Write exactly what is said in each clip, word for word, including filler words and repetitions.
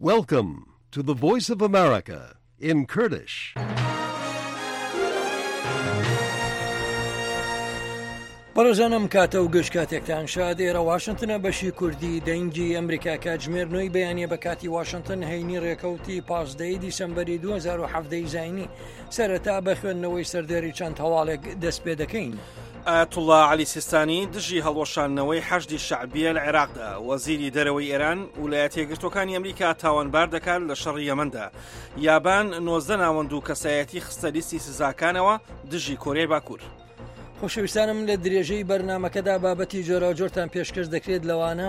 Welcome to the Voice of America in Kurdish. بەڕێزانم کاتە و گەشت کاتێکتان شاد ئێرە واشنتنە بەشی کوردی دەنگی ئەمریکا کاتژمێرنەوەی بەیانیە بە کاتی واشنتن هەینی ڕێکەوتی پازدەی دیسەمبەری دوو هەزار و هەڤدە زاینی سەرەتا بە خوێندنەوەی سەردێری چەند هەواڵێک دەست پێ دەکەین. ئایەتوڵڵا عەلی سیستانی دژی هەڵوەشاندنەوەی حەشدی شەعبیە لە عێراقدا وەزیری دەرەوەی ئێران ویلایەتە یەکگرتووەکانی ئەمریکا تاوانبار دەکات لە شەڕی یەمەندا. یابان نۆزدە ناوەند و کەسایەتی خستە لیستی سزاکانەوە دژی کۆرەی باکوور. خۆشەویستانم لە درێژەی بەرنامەکەدا بابەتی جۆراوجۆرتان پێشکەش دەکرێت لەوانە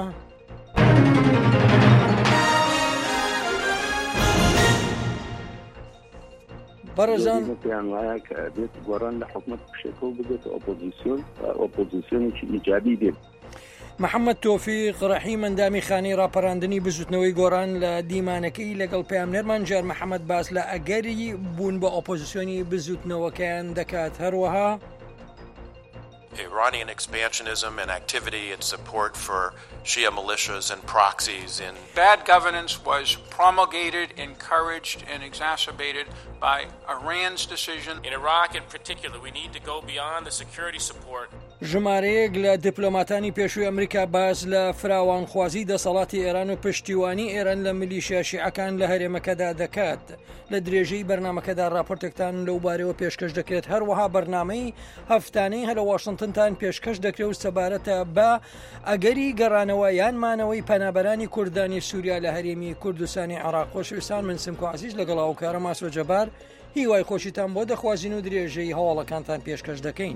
بەڕێزان پێیان وایە کە دێت گۆڕان لە حکومەت پشێکەوە بگێت ئۆپۆزیسیۆن ئۆپۆزیسیۆنێکی ئیجابی بێت. محەممەد تۆفیق ڕەحیم ئەندامی خانی ڕاپەڕاندنی بزوتنەوەی گۆڕان لە دیمانەکەی لەگەڵ پەیامنەرمان جار محەممەد باس لە ئەگەری بوون بە ئۆپۆزیسیۆنی بزوتنەوەکەیان دەکات. هەروەها Iranian expansionism and activity and support for Shia militias and proxies in bad governance was promulgated, encouraged and exacerbated by Iran's decision. In Iraq in particular, we need to go beyond the security support. ژمارەیەک لە دیپلۆماتانی پێشووی ئەمریکا باز لە فراوانخوازی دەسەڵاتی ئێران و پشتیوانی ئێران لە میلیشیا شیعەکان لە هەرێمەکەدا دەکات. لە درێژەی بەرنمەکەدا راپۆرتێکتان لەو بارەوە پێشکەش دەکرێت. هەروەها بەرنامەی هەفتانەی هەلە واشنتنتان پێشکەش دەکرێت و سەبارەتە بە ئەگەری گەڕانەوە یانمانەوەی پەنابەرانی کوردانی سووریا لە هەرێمی کوردستانی عێراق. خۆشەویستان من سمکۆ عەزیز لەگەڵ هاوکارە ماسۆ جەبار هیوای خۆشیتان بۆ دەخوازین و درێژەی هەواڵەکانتان پێشکەش دەکەین.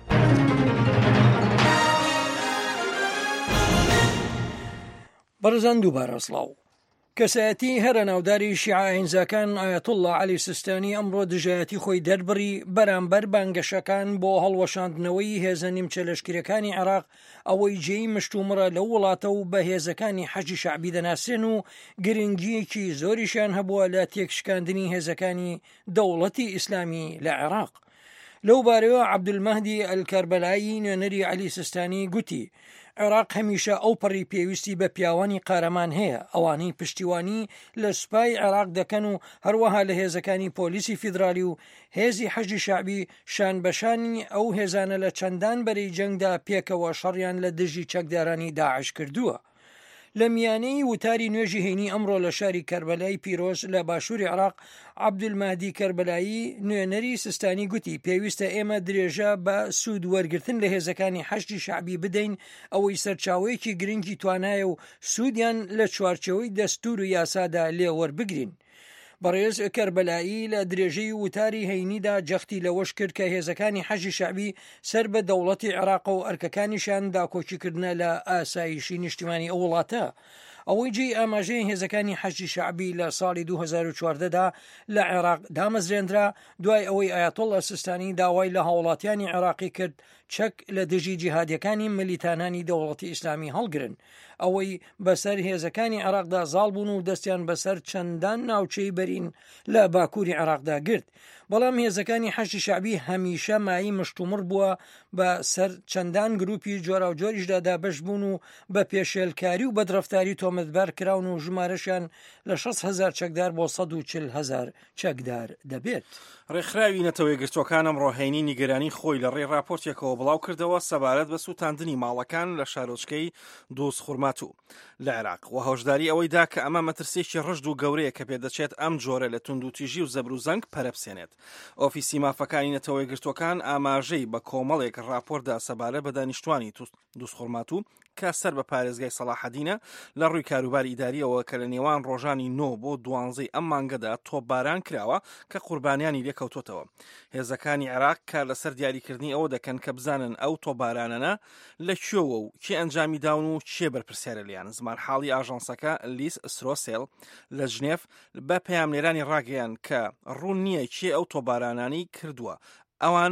بەڕێزان دووبارە سڵاو. کەسایەتی هەرە ناوداری شیعە هینزاکان ئایەتوڵڵا عەلی سیستانی ئەمڕۆ دژایەتی خۆی دەربڕی بەرامبەر بانگەشەکان بۆ هەڵوەشاندنەوەی هێزە نیمچە لەشکرەکانی عێراق ئەوەی جێی مشتومڕە لەو وڵاتە و بە هێزەکانی حەجی شەعبی دەناسێن و گرنگیەکی زۆریشیان هەبووە لە تێکشکاندنی هێزەکانی دەوڵەتی ئیسلامی لە عێراق. لەو بارەوە عەبدولمەهدی ئەلکەربەلایی نوێنەری عەلی سیستانی گوتی عێراق هەمیشە ئەو پەڕی پێویستی بە پیاوانی قارەمان هەیە ئەوانەی پشتیوانی لە سوپای عێراق دەکەن و هەروەها لە هێزەکانی پۆلیسی فیدرالی و هێزی حەجی شەعبی شان بەشانی ئەو هێزانە لە چەندان بەرەی جەنگدا پێکەوە شەڕیان لە دژی چەکدارانی داعش کردووە. لە میانەی وتاری نوێژی هەینی ئەمڕۆ لە شاری کەربەلای پیرۆز لە باشووری عێراق عەبدولمەهدی کەربەلایی نوێنەری سیستانی گوتی پێویستە ئێمە درێژە بە سوود وەرگرتن لە هێزەکانی حەشتی شەعبی بدەین ئەوەی سەرچاوەیەکی گرنگی توانایە و سوودیان لە چوارچەوەی دەستور و یاسادا لێوەربگرین. بەڕێز کەربەلایی لە درێژەی وتاری هەینیدا جەختی لەوەش کرد کە هێزەکانی حەجی شەعبی سەر بە دەوڵەتی عێراق و ئەرکەکانیشان داکۆکیکردنە لە ئاسایشی نیشتیمانی ئەو وڵاتە. ئەوەی جێی ئاماژەی هێزەکانی حەجی شەعبی لە ساڵی دوو هەزار و چواردەدا لە عێراق دامەزرێنرا دوای ئەوەی ئایەتوڵڵا سیستانی داوای لە هاوڵاتیانی عێراقی کرد چەک لە دژی جیهادیەکانی ملیتانانی دەوڵەتی ئیسلامی هەڵگرن. ئەوەی بەسەر هێزەکانی عێراقدا زاڵ بوون و دەستیان بەسەر چەندان ناوچەی بەرین لە باکووری عێراقدا گرت. بەڵام هێزەکانی حەشتی شەعبی هەمیشە مایی مشتومڕ بووە بە سەر چەندان گروپی جۆرا و جۆریشدا دابەش بوون و بە پێشێلکاری و بەدرەفتاری تۆمەتبار کراون و ژمارەشیان لە شەست هەزار چەکدار بۆ سەد و چل هەزار چەکدار دەبێت. ڕێکخراوی نەتەوەی گرتوەکان ئەمڕۆ هەینی نیگەرانی خۆی لە ڕێ راپۆرتێکەوە بڵاو کردەوە سەبارەت بە سوتاندنی ماڵەکان لە شارۆچکەی دۆسخورماتوو لە عێراق و هۆشداری ئەوەی دا کە ئەمە مەترسێکی ڕژد و گەورەیە کە پێدەچێت ئەم جۆرە لە توندوتیژی و زەبر و زەنگ پەرەبسێنێت. ئۆفیسی مافەکانی نەتەوەی گرتوەکان ئاماژەی بە کۆمەڵێک راپۆردا سەبارەت بە دانیشتوانی دۆسخورماتوو کە سەر بە پارێزگای سەلاحەدینە لە ڕووی کاروباری ئیداریەوە کە لە نێوان ڕۆژانی نۆ بۆ دوانزەی ئەم مانگەدا تۆپباران کراوە کە قوربانیانی لێکەوتوتەوە. هێزەکانی عێراق کار لەسەر دیاریکردنی ئەوە دەکەن کە بزانن ئەو تۆپبارانە لەکوێوە و کێ ئەنجامی داون و چێ بەرپرسیارە لیان. زمانحاڵی ئاژانسەکە لیس ئسترۆسێل لە ژنێف بە پەیامنێرانی ڕاگەیان کە ڕوون نییە کێ ئەو تۆپبارانانی کردووە ئەوان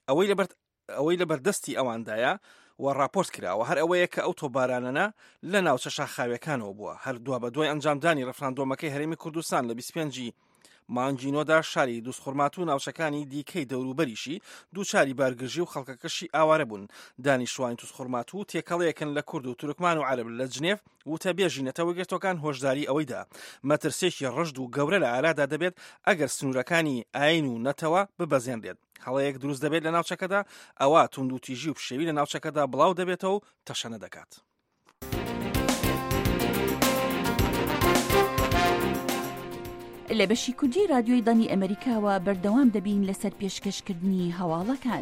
ئەوەی لە بەردەستی ئەواندایە و راپۆرت کراوە هەر ئەوەیە کە ئەو تۆپبارانە لە ناوچە شاخاویەکانەوە بووە. هەر دووە بە دوای ئەنجامدانی ڕەفراندۆمەکەی هەرێمی کوردستان لە بیست و پێنجی مانگینۆدا شاری دووسخورمات و ناوچەکانی دیکەی دەوروبەریشی دووچاری بارگرژی و خەڵکەکەشی ئاوارە بوون. دانیشتوانی دووسخورمات و تێکەڵەیەکن لە کورد و تورکمان و عەرب لە جنێڤ وتەبێژی نەتەوەگرێتەوەکان هۆشداری ئەوەیدا مەترسێکی ڕەشد و گەورە لە ئارادا دەبێت ئەگەر سنوورەکانی ئاین و نەتەوە ببەزێنرێت. هەڵەیەک دروست دەبێت لە ناوچەکەدا ئەوە توندوتیژی و پشێوی لە ناوچەکەدا بڵاو دەبێتەوە و تەشەنە دەکات. لە بەشی کوردی رادیۆی دانی ئەمریکاوە بەردەوام دەبین لەسەر پێشکەشکردنی هەواڵەکان.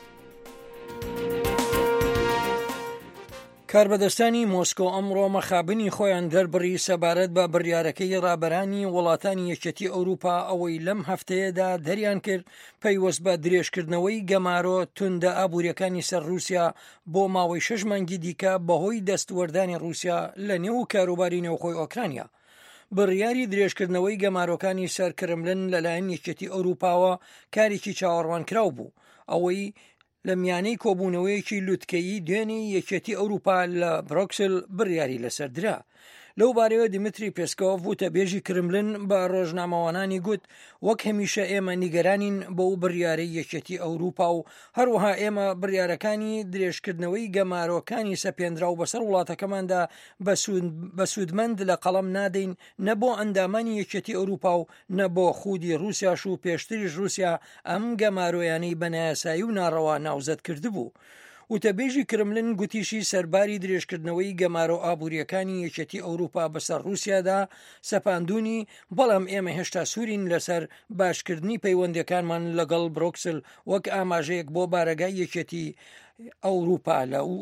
کاربەدەستانی مۆسکۆ ئەمڕۆ مەخابنی خۆیان دەربڕی سەبارەت بە بڕیارەکەی ڕابەرانی وڵاتانی یەکێتی ئەوروپا ئەوەی لەم هەفتەیەدا دەریان کرد پەیوەست بە درێژکردنەوەی گەمارۆ توندە ئابوووریەکانی سەر رووسیا بۆ ماوەی شەش مانگی دیکە بەهۆی دەستوەردانی رووسیا لە نێو کاروباری نێوخۆی ئۆکرانیا. بڕیاری درێژکردنەوەی گەمارۆکانی سەر کرملن لەلایەن یەکێتی ئەوروپاوە کارێکی چاوەڕوانکراو بوو، ئەوەی لە میانەی کۆبوونەوەیەکی لوتکەیی دوێنێ یەکێتی ئەوروپا لە بروکسل بڕیاری لەسەر درا. لەو بارەوە دیمتری پێسکۆڤ وتەبێژی کرملن بە ڕۆژنامەوانانی گوت وەک هەمیشە ئێمە نیگەرانین بەو بڕیارەی یەکێتی ئەوروپا و هەروەها ئێمە بڕیارەکانی درێژکردنەوەی گەمارۆکانی سەپێنراو بەسەر وڵاتەکەماندا بە سوودمەند لە قەڵەم نادەین، نە بۆ ئەندامانی یەکێتی ئەوروپا و نە بۆ خودی رووسیاش و پێشتریش رووسیا ئەم گەمارۆیانەی بەنایاسایی و ناڕەوا ناوزەت کردبوو. وتەبێژی کرملن گوتیشی سەرباری درێژکردنەوەی گەمارۆ ئابوووریەکانی یەکێتی ئەوروپا بەسەر رووسیادا سەپاندونی، بەڵام ئێمە هێشتا سوورین لەسەر باشکردنی پەیوەندەکانمان لەگەڵ بروکسل وەک ئاماژەیەک بۆ بارەگای یەکێتی ئەوروپا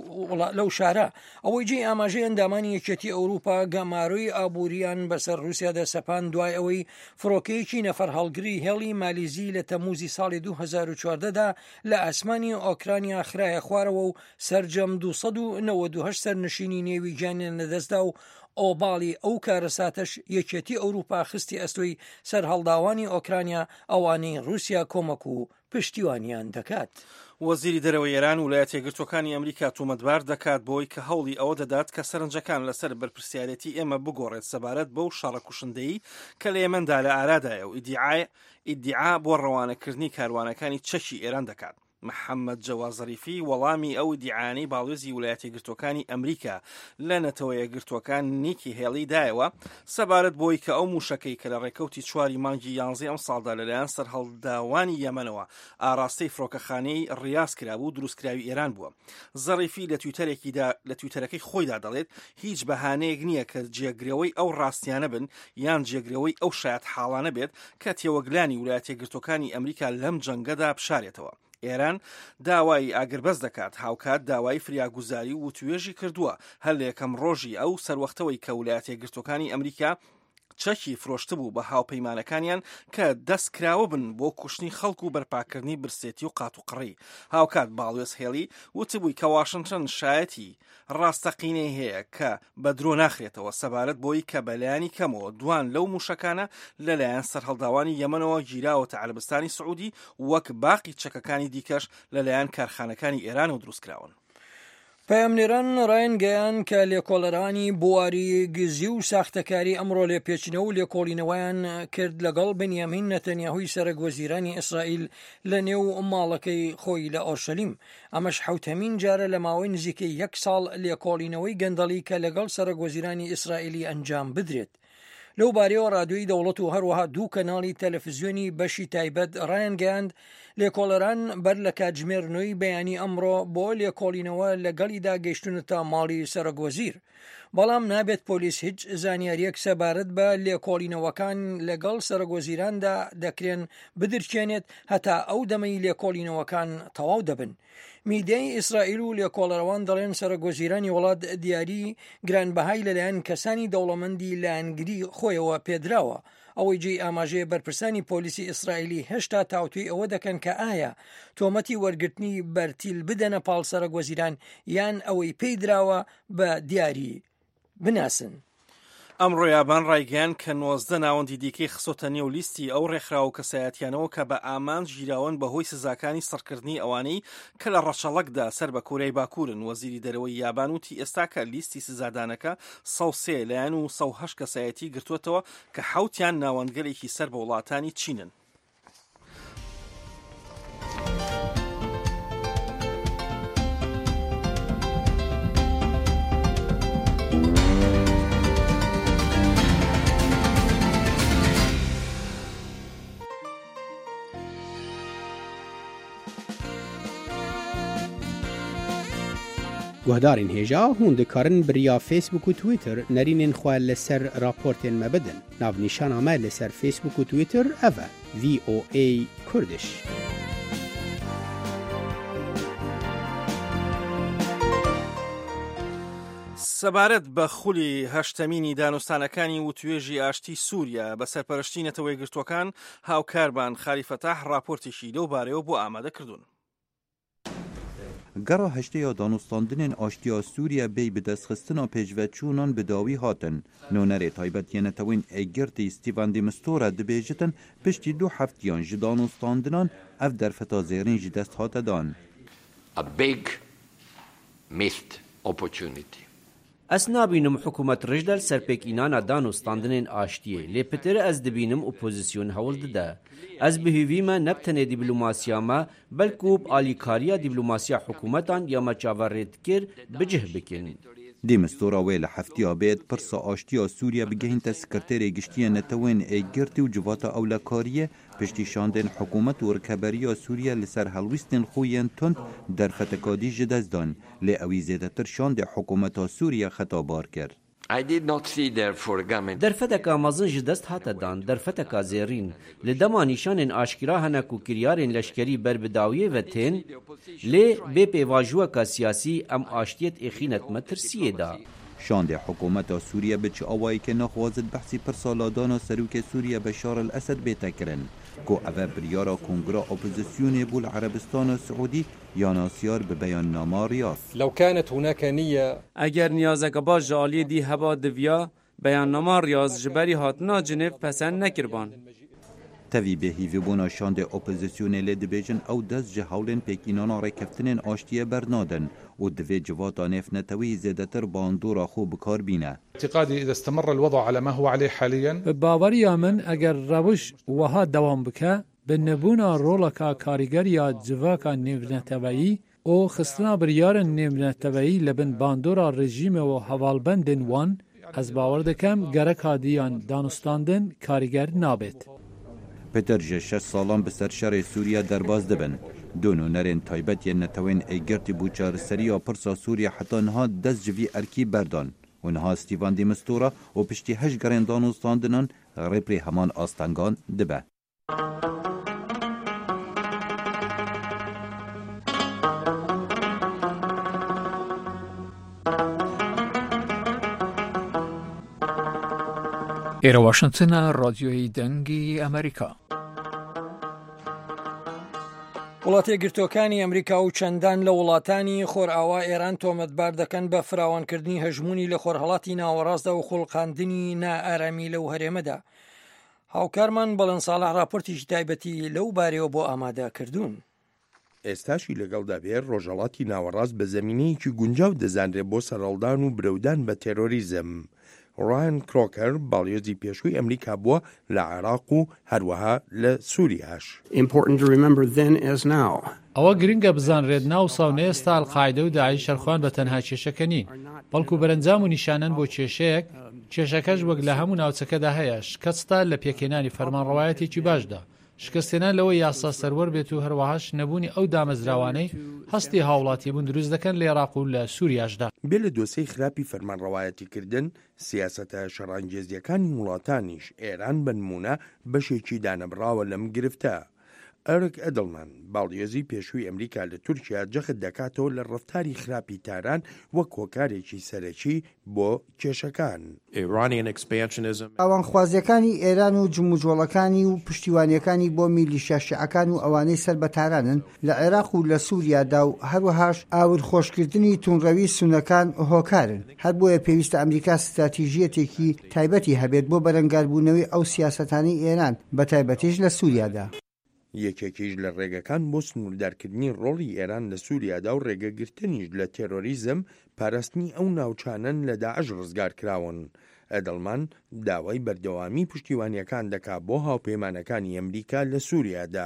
لەو شارە. ئەوەی جێ ئاماژەی ئەندامانی یەکێتی ئەوروپا گەمارۆی ئابووریان بەسەر رووسیادا سەپان دوای ئەوەی فڕۆکەیەکی نەفەر هەڵگری هێڵی مالیزی لە تەموزی ساڵی دوو هەزار و چواردەدا لە ئاسمانی ئۆکرانیا خرایە خوارەوە و سەرجەم دووسەد و نەوەد و هەشت سەرنشینی نێوی گیانیان لەدەستدا و ئۆباڵی ئەو کارەساتەش یەکێتی ئەوروپا خستی ئەستۆی سەر هەڵداوانی ئۆکرانیا ئەوانەی رووسیا کۆمەک و پشتیوانیان دەکات. وەزیری دەرەوەی ئێران ویلایەتە یەکگرتووەکانی ئەمریکا تومەتبار دەکات بۆی کە هەوڵی ئەوە دەدات کە سەرنجەکان لەسەر بەرپرسیارەتی ئێمە بگۆڕێت سەبارەت بەو شەڕە کوشندەیی کە لە ئێمەدا لە ئارادایە و ئیدعا بۆ ڕەوانەکردنی کاروانەکانی چەکی ئێران دەکات. محەممەد جەواز زەریفی وەڵامی ئەو دیعانەی باڵێزی ویلایەتە یەکگرتووەکانی ئەمریکا لە نەتەوە یەکگرتووەکان نیکی هێڵی دایەوە سەبارەت بۆی کە ئەو موشەکەی کە لە ڕێکەوتی چواری مانگی یانزەی ئەم ساڵدا لەلایەن سەر هەڵداوانی یەمەنەوە ئاراستەی فڕۆکەخانەی ڕیاز کرابوو دروستکراوی ئێران بووە. زەریفی لە تویتەرێکیدا لە تویتەرەکەی خۆیدا دەڵێت هیچ بەهانەیەک نییە کە جێگرەوەی ئەو ڕاستیانە بن یان جێگرەوەی ئەو شایەت حاڵانە بێت کە تێوەگلانی ویلایەتە یەکگرتووەکانی ئەمریکا لەم جەنگەدا بشارێتەوە. ئێران داوای ئاگربەز دەکات، هاوکات داوای فریاگوزاری و توێژی کردووە هەر لە یەکەم ڕۆژی ئەو سەروەختەوەی کە ویلایەتە یەکگرتووەکانی ئەمریکا چەکی فرۆشتە بوو بە هاوپەیمانەکانیان کە دەست کراوە بن بۆ کوشتنی خەڵک و بەرپاکردنی برسێتی و قات و قڕی. هاوکات باڵێز هێڵی وتبووی کە واشنگتن شایەتی ڕاستەقینەی هەیە کە بە درۆ ناخرێتەوە سەبارەت بۆی کە بەلایانی کەمەوە دوان لەو موشەکانە لەلایەن سەرهەڵداوانی یەمەنەوە گیراوەتە عەربستانی سعودی وەک باقی چەکەکانی دیکەش لەلایەن کارخانەکانی ئێران و دروستکراون. پەیامنێران ڕایەنگەیان کە لێکۆڵەرانی بواری گزی و ساختەکاری ئەمڕۆ لێ پێچنەوە و لێکۆڵینەوەیان کرد لەگەڵ بنیامین نەتەنیاهوی سەرۆکوەزیرانی ئیسرائیل لە نێو ماڵەکەی خۆی لە ئۆرشەلیم. ئەمەش حوتەمین جارە لە ماوەی نزیکەی یەک ساڵ لێکۆڵینەوەی گەندەڵی کە لەگەڵ سەرۆکوەزیرانی ئیسرائیلی ئەنجام بدرێت. لەو بارەیەوە رادیۆی دەوڵەت و هەروەها دوو کەناڵی تەلەڤیزیۆنی بەشی تایبەت ڕایەنگەیاند لێکۆڵەران بەر لە کاتژمێرنەوەی بەیانی ئەمڕۆ بۆ لێکۆڵینەوە لەگەڵیدا گەیشتونەتە ماڵی سەرۆکوەزیر، بەڵام نابێت پۆلیس هیچ زانیاریەک سەبارەت بە لێکۆڵینەوەکان لەگەڵ سەرۆکوەزیراندا دەکرێن بدرچێنێت هەتا ئەو دەمەی لێکۆڵینەوەکان تەواو دەبن. میدیای ئیسرائیل و لێکۆڵەرەوان دەڵێن سەرۆکوەزیرانی وڵات دیاری گرانبەهای لەلایەن کەسانی دەوڵەمەندی لایەنگری خۆیەوە پێدراوە. ئەوەی جێی ئاماژەیە بەرپرسانی پۆلیسی ئیسرائیلی هێشتا تاوتوی ئەوە دەکەن کە ئایا تۆمەتی وەرگرتنی بەرتیل بدەنە پاڵ سەرۆکوەزیران یان ئەوەی پێی دراوە بە دیاری بناسن. ئەمڕۆ یابان ڕایگەیان کە نۆزدە ناوەندی دیکەی خسۆتە نێو لیستی ئەو ڕێکخراوە کەسایەتیانەوە کە بە ئامان ژیراون بەهۆی سزاکانی سەرکردنی ئەوانەی کە لە ڕەشەڵەکدا سەر بە کۆریای باکوورن. وەزیری دەرەوەی یابان وتی ئێستا کە لیستی سزادانەکە سەد و سێ لایەن و سەد و هەشت کەسایەتی گرتووەتەوە کە حەوتیان ناوەندگەرێکی سەر بە وڵاتانی چینن. گوهدارین هێژا هون دikarin biriya Facebook û Twitter nerînên xwe li ser raportên me bidin. Navnîşana me li ser Facebook û Twitter ev e V O A Kurdish. سەبارەت بە خولی هەشتەمینی دانوستانەکانی وتوێژی ئاشتی سووریا بە سەرپەرشتی نەتەوەی گرتوەکان هاوکاربان خالیفەتاح راپۆرتێکی لەو بارەوە بۆ ئامادە کردوون. گەڕا هەشتەیە دانوستاندنên ئاشتیا سووریا بێ bi destxistina pêşveçûnan bi dawî hatin. Nûnerê taybetiyê netewên Egirtî Stîvan de Mistura dibêjitin piştî du heftiyan ji danûstandinan ev derfeta zêrîn ji dest hate dan. A big missed opportunity. Ez nabînim hikûmet rijdel serpêkînana danûstandinên aştiyê lê pitir ez dibînim opozîsyon hewl dide. Ez bihêvî me ne tenê dîplomasiya me belkû alîkariya dîplomasiya hikûmetan ya me çaverê dikir bicih bikin. Dê Mistura wê li heftiya bêt pirsa aştiya Sûriya bigihînte sekreterê giştiya netewên Egirtî û civata ewlekariyê piştî şandên hikûmet û rikeberiya Sûriya li ser helwîstên xwe yên tund derfetekadî ji dest dan. Lê ew î zêdetir şandê hikûmeta Sûriya xetabar kir. I did not see therefore government. Derfeteka mezin ji dest hate dan, derfeteka zêrîn. Li dema nîşanên aşkîra hene ku kiryarên leşkerî ber bi dawiyê ve tên, lê bê pêvajoyeka siyasî em aştiyet êxînet me tirsiyê da. Şandê hikûmeta Sûriya bi çi awayeke naxwazit behsî pirsa ladana serokê Sûriya Beşar el-Esed bête kirin. Ku ev biryara Kongra Opozisyonê bû li Erebistana Siûdî ya nasiyar bi beyannama riyaz. لو كانت هناك نية اگر نیازک باش جالی دی هوا دویا بیاننامه ریاض جبری هاتنا جنیف پسند نکربان. Tevî bêhîvebûna şandê opozisyonê lê dibêjin ew dest ji hewlên pêkînana rêkeftinên aştiye bernadin û divê civata nêfnetewî zêdetir bandora xwe bikar bîne. اعتقادي إذا استمر الوضع على ما هو عليه حاليا باوریya min eger rewiş wiha dewam bike bi nebûna roleka karîgeriya civaka nêvneteweyî û xistina biryarên nêvneteweyî li bin bandora rejîmê û hevalbendên wan ez bawer dikim gerek hadiyan danûstandin karîger nabêt. Peter ji şeş salan bi ser şerê Sûriya derbas dibin. Du nûnerên taybet yên netewên Egirtî bû çareseriya pirsa Sûriya heta niha dest ji vî erkî berdan. û niha Stîvan de Mistura û piştî heşt gerên danûstandinan rêprê heman astengan dibe. ئێرە واشنگتنە ڕادیۆی دەنگی ئەمریکا. وڵاتە یەکگرتووەکانی ئەمریکا و چەندان لە وڵاتانی خۆرئاوا ئێران تۆمەتبار دەکەن بە فراوانکردنی هەژمونی لە خۆرهەڵاتی ناوەڕاستدا و خوڵقاندنی نائارامی لەو هەرێمەدا. هاوکارمان بەڵەن ساڵح راپۆرتێکی تایبەتی لەو بارەوە بۆ ئامادە کردوون. ئێستاشی لەگەڵدا بێت ڕۆژهەڵاتی ناوەڕاست بە زەمینەیەکی گونجاو دەزانرێت بۆ سەرهەڵدان و برەودان بە تێرۆریزم. ڕایان کرۆکەر باڵیۆزی پێشووی ئەمریکا بووە لە عێراق و هەروەها لە سووریاش. ئەوە گرنگە بزانرێت ناو ساونە ئێستا ئەڵقاعیدە و داعیش شەرخوان بە تەنها کێشەکە نین، بەڵکو بەرەنجام و نیشانەن بۆ کێشەیەک. کێشەکەش وەک لە هەموو ناوچەکەدا هەیە، شکستە لە پێکهێنانی فەرمانڕەوایەتێکی باشدا، شکستێنان لەوەی یاسا سەروەر بێت و هەروەهاش نەبوونی ئەو دامەزراوانەی هەستی هاوڵاتی بوون دروست دەکەن لە عێراق و لە سووریاشدا. بێ لە دۆسەی خراپی فەرمانڕەوایەتیکردن سیاسەتە شەڕانگێزیەکانی وڵاتانیش ئێران بە نمونە بەشێکی دانەبراوە لەم گرفتە. ئەرک ئەدڵمان باڵیۆزی پێشووی ئەمریکا لە تورکیا جەخت دەکاتەوە لە ڕفتاری خراپی تاران وەک کۆکارێکی سەرەکی بۆ کێشەکان. ئەوانخوازیەکانی ئێران و جموجۆڵەکانی و پشتیوانیەکانی بۆ میلیشیا شیعەکان و ئەوانەی سەر بە تارانن لە عێراق و لە سووریادا و هەروەهاش ئاور خۆشکردنی تونڕەوی سونەکان هۆکارن. هەر بۆیە پێویستە ئەمریکا استراتیژیەتێکی تایبەتی هەبێت بۆ بەرەنگاربوونەوەی ئەو سیاسەتانی ئێران بە تایبەتیش لە سووریادا. یەکێکیش لە ڕێگەکان بۆ سنووردارکردنی ڕۆڵی ئێران لە سووریادا و ڕێگەگرتنیش لە تێرۆریزم پاراستنی ئەو ناوچانن لە داعش ڕزگار کراون. ئەدڵمان داوای بەردەوامی پشتیوانیەکان دەکات بۆ هاوپەیمانەکانی ئەمریکا لە سووریادا.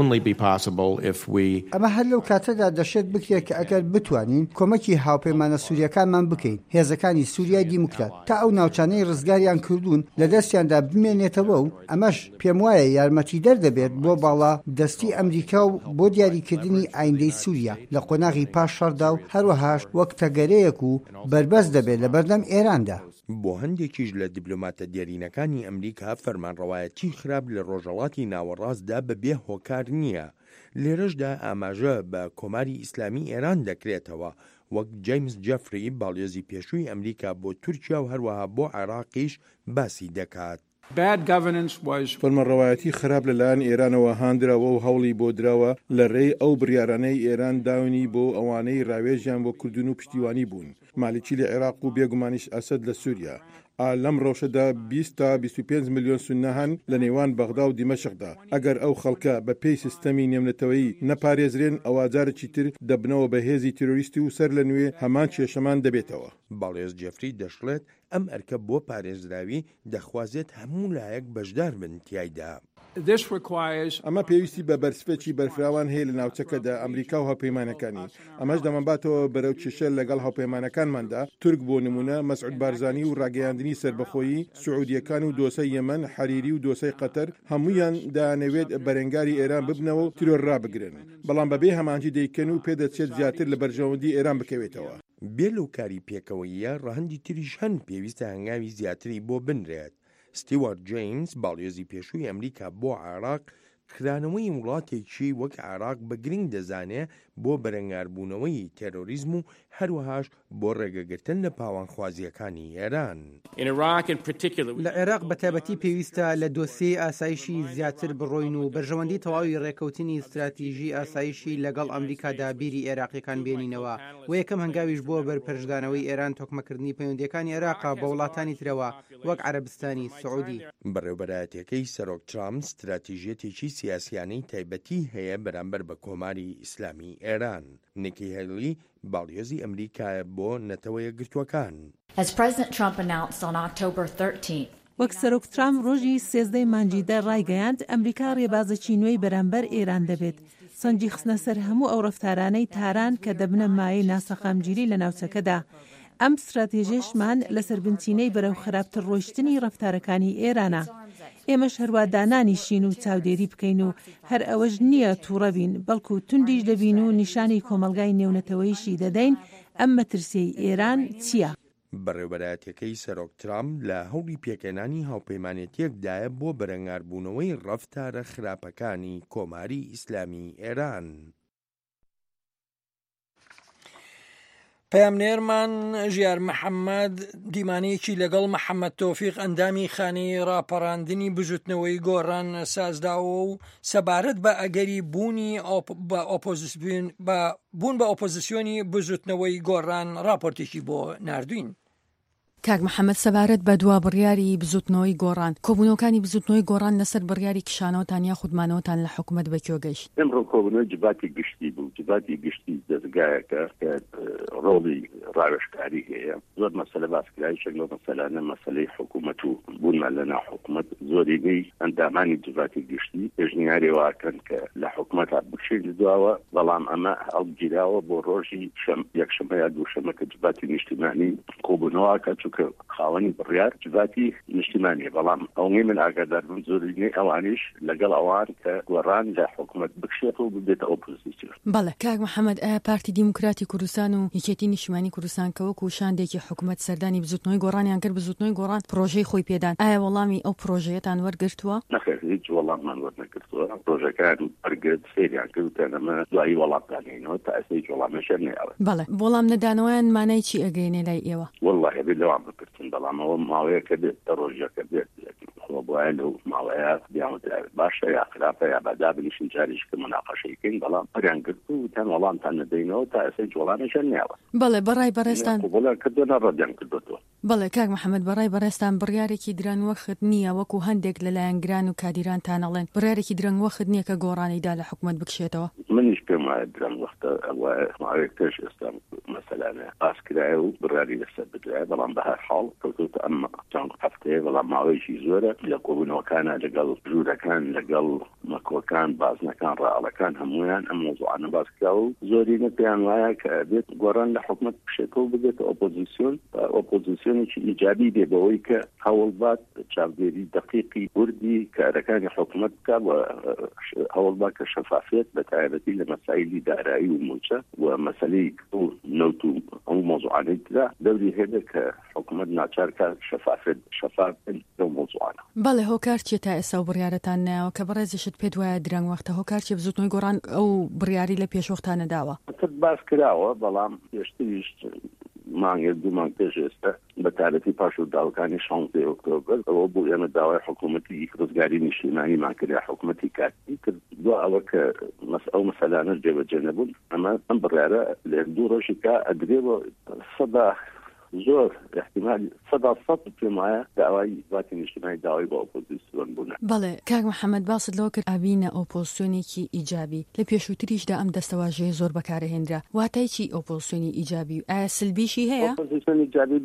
ئەمە هەر لەو کاتەدا دەشێت بکرێت کە ئەگەر بتوانین کۆمەکی هاوپەیمانە سووریەکانمان بکەین هێزەکانی سووریای دیموکرات تا ئەو ناوچانەی ڕزگاریان کردوون لە دەستیاندا بمێنێتەوە و ئەمەش پێم وایە یارمەتی دەردەبێت بۆ باڵا دەستی ئەمریکا و بۆ دیاریکردنی ئایندەی سووریا لە قۆناغی پاش شەڕدا و هەروەهاش وەک تەگەرەیەک و بربەست دەبێت لە بەردەم ئێراندا. بۆ هەندێکیش لە دیبلۆماتە دیێرینەکانی ئەمریکا فەرمانڕەوایەتی خراپ لە ڕۆژهەڵاتی ناوەڕاستدا بەبێ هۆکار نییە. لێرەشدا ئاماژە بە کۆماری ئیسلامی ئێران دەکرێتەوە وەک جەیمز جەفری باڵیۆزی پێشووی ئەمریکا بۆ تورکیا و هەروەها بۆ عێراقیش باسی دەکات. فەرمانڕەوایەتی خراپ لەلایەن ئێرانەوە هاندراوە و هەوڵی بۆ درراوە لە ڕێی ئەو بڕیارانەی ئێران داونی بۆ ئەوانەی ڕاوێژیان بۆ کردن و پشتیوانی بوون. مالیکی لە عێراق و بێگومانیش ئەسەد لە سووریا. لەم ڕۆژەدا بیست تا بیست و پێنج ملیۆن سونە هەن لە نێوان بەغدا و دیمەشقدا. ئەگەر ئەو خەڵکە بە پێی سیستەمی نێونەتەوەیی نەپارێزرێن ئەوازارێکی تر دەبنەوە بە هێزی تیرۆریستی و سەر لە نوێ هەمان کێشەمان دەبێتەوە. باڵێز جەفری دەشڵێت ئەم ئەرکە بۆ پارێزراوی دەخوازێت هەموو لایەک بەشدار بن تیایدا. ئەمە پێویستی بە بەرسپێکی بەرفراوان هەیە لە ناوچەکەدا ئەمریکا و هاوپەیمانەکانی. ئەمەش دەمەباتەوە بەرەو کێشە لەگەڵ هاوپەیمانەکانماندا تورک بۆ نمونە مەسعود بارزانی و ڕاگەیاندنی سربەخۆیی سعودیەکان و دۆسەی یەمەن حەریری و دۆسەی قەتەر هەموویان دانەوێت بەرەنگاری ئێران ببنەوە و تیرۆر ڕابگرن. بەڵام بەبێ هەمانجی دەیکەن و پێدەچێت زیاتر لە بەرژەوەندی ئێران بکەوێتەوە. بێ لەو کاری پێکەوەیە ڕەهەندی تریش هەن پێویستە هەنگاوی زیاتری بۆ بنرێت. ستیوارت جیمز باڵیۆزی پێشووی ئەمریکا بۆ عێراق کرانەوەی وڵاتێکی وەک عێراق بە گرنگ دەزانێت بۆ بەرەنگاربوونەوەی تێرۆریزم و هەروەهاش بۆ ڕێگەگرتن لە پاوانخوازیەکانی ئێران. لە عێراق بەتایبەتی پێویستە لە دۆسیە ئاسایشی زیاتر بڕۆین و بەرژەوەندی تەواوی ڕێکەوتنی استراتیژی ئاسایشی لەگەڵ ئەمریکادا بیری عێراقیەکان بێنینەوە و یەکەم هەنگاویش بۆ بەرپەرشدانەوەی ئێران تۆکمەکردنی پەیوەندیەکانی عێراقا بە وڵاتانی ترەوە وەک عەرەبستانی سعودی. بەڕێوەبەرایەتەکەی سەرۆک ترامپ استراتیژیەتێکی سیاسیانەی تایبەتی هەیە بەرامبەر بە کۆماری ئیسلامی ئێران. نیکی هێلی باڵیۆزی ئەمریکایە بۆ نەتەوەیە گرتووەکان. وەک سەرۆک ترامپ ڕۆژی سێزدەی مانجیدا ڕایگەیاند ئەمریکا ڕێبازەکی نوێی بەرامبەر ئێران دەبێت. سەنجی خستنە سەر هەموو ئەو ڕەفتارانەی تاران کە دەبنە مایەی ناسەقامگیری لە ناوچەکەدا. ئەم استراتێژیشمان لەسەر بنچینەی بەرەو خراپتر ڕۆیشتنی ڕەفتارەکانی ئێرانە. ئێمەش هەروە دانانیشین و چاودێری بکەین و هەر ئەوەش نییە تووڕەبین بەڵکو توندیش دەبین و نیشانی کۆمەلگای نێونەتەوەیشی دەدەین. ئەم مەترسیەی ئێران چییە؟ بەڕێوەبەرایەتەکەی سەرۆک ترامپ لە هەوڵی پێکەنانی هاوپەیمانێتیەکدایە بۆ بەرەنگاربوونەوەی ڕەفتارە خراپەکانی کۆماری ئیسلامی ئێران. پەیامنێرمان ژیار محەممەد دیمانەیەکی لەگەڵ محەممەد تۆفیق ئەندامی خانەی ڕاپەڕاندنی بژوتنەوەی گۆڕان سازداوە و سەبارەت بە ئەگەری بوونی بە بوون بە ئۆپۆزیسیۆنی بژوتنەوەی گۆڕان راپۆرتێکی بۆ ناردوین. کاک محەممەد سەبارەت بە دوا بڕیاری بزوتنەوەی گۆڕان کۆبوونەوەکانی بزوتنەوەی گۆڕان لەسەر بڕیاری کشانەوەتان یا خودمانەوەتان لە حکوومەت بەکوێ گەیشت؟ ئەمڕۆ کۆبوونەوەی جباتی گشتی بوو. جباتی گشتی دەستگایەکە کە ڕۆڵی ڕاوێژکاری هەیە. زۆر مەسەلە باسکرایشێک لەو مەسەلانە مەسەلەی حکوومەت و بوونمان لە ناحکوومەت زۆرینەی ئەندامانی جباتی گشتی پێشنیاری واکەن کە لە حکوومەتا بکشێت دواوە، بەڵام ئەمە هەڵگیراوە بۆ ڕۆژی یەکشەمە یا دووشەمە کە جباتی نیشتیمانی کۆبوونەوەکە چونکە خاوەنی بڕیار جواتی نیشتیمانیە بەڵام ئەوەی من ئاگادار بم زۆرینەی ئەوانیش لەگەڵ ئەوان کە گۆڕان لە حکوومەت بکشێت و ببێتە ئۆپۆزیسیۆن. بەڵێ کاک محەممەد ئایا پارتی دیموکراتی کوردستان و یەکێتی نیشتیمانی کوردستان کە وەکو شاندێکی حکوومەت سەردانی بزوتنەوەی گۆڕانیان کرد بزوتنەوەی گۆڕان پرۆژەی خۆی پێدان ئایا وەڵامی ئەو پرۆژەیەتان وەرگرتووە؟ نەخێر هیچ وەڵاممان وەرنەگرتووە پرۆژەکان وەرگرت سێریان کردوتە ئەمە دوایی وەڵامدانینەوە تا ئێستا هیچ وەڵامێشیان نەیاوە. بەڵێ وەڵام نەدانەوەیان مانای چی ئەگەینێ لای ئێوە؟ وەڵڵاهی بێ لەوان بکردن بەڵام ئەوە ماوەیە کە بێت ڕۆژەکە بێت بۆە لەو ماوەیە دیامەت باشە یا خراپە یا بەدا بنیشن جاریش کە مناقەشەیەکەین بەڵام پەریان گرت و تەن وەڵامتان نەدەینەوە تا ئێستا هیچ وەڵامێشیان نەیاوە. بەڵێ بەڕای بەڕێستان قبوڵیان کردووە ڕەدیان کردووەتەوە. بەڵێ کاک محەممەد بەڕای بەڕێستان بڕیارێکی درەنگ وەخت نییە وەکو هەندێک لەلایەن گران و کادیرانتان ئەڵێن بڕیارێکی درەنگ وەخت نییە کە گۆڕانیدا لە حکوومەت بکشێتەوە. منیش پێم وایە درەنگ وەختە ئەوە ماوەیەک پێش ئێستا مەسەلانە ئاسکرایە و بڕیاری لەسەر بدرایە بەڵام بە هەر حاڵ کەوتوتە ئەمە چەند هەفتەیە بەڵام ماوەیەکی زۆرە لە کۆبوونەوەکانە لەگەڵ ژوورەکان لەگەڵ مەکۆکان بازنەکان ڕاڵەکان هەمویان ئەم مۆزوعانە باس کرا و زۆرینە پێیان وایە کە بێت گۆڕان لە حکوومەت بکشێتەوە ببێتە ئۆپۆزیسیۆن ئۆپۆزیسیۆنێکی ئیجابی بێ بەوەی کە هەوڵبات چاودێری دقیقی وردی کارەکانی حکوومەت بکە و هەوڵبات کە شەفافێت بە تایبەتی لە مەسایلی دارایی و موچە و مەسەلەی و نەوت و ئەو مۆزوعانەی ترا دەوری هێبێت کە حکوومەت ناچار کە شەفافێت شەفاف لەو مۆزوعانە. بەڵێ هۆکار چیە تا ئێستا و بڕیارەتان نایەوە کە بەڕێزیشت پێت وایە درەنگ وەختە هۆکار چیە بزوتنەوەی گۆڕان ئەو بڕیاری لە پێشوەختانە داوە؟ باس کراوە بەڵام پێشتریش مانگە دوو مانگ پێش ئێستا بە تایبەتی پاش و داوەکانی شانزدە ئۆکتۆبر ئەوە بوو ئێمە داوای حکوومەتی ڕزگاری نیشتیمانیمان کرد حکوومەتی کاتی کرد دو ئەوە کە ئەو مەسەلانە جێبەجێ نەبوون ئەمە ئەم بڕیارە لە دوو ڕۆژی کا ئەدرێەوە سەدا زۆر احتیمال سەدا سەد پێم وایە داوای وڵاتی نیشتیمانی داوای بۆ ئۆپۆزیسیۆن بوون. بەڵێ کاک محەممەد باست لەوە کرد ئابینە ئۆپۆزیسیۆنێکی ئیجابی لە پێشووتریشدا ئەم دەستەواژەیە زۆر بەکارهێنرا واتای چی ئۆپۆزیسیۆنی ئیجابی ئایا سلبیشی هەیە؟ ئۆپۆزیسیۆنی ئیجابی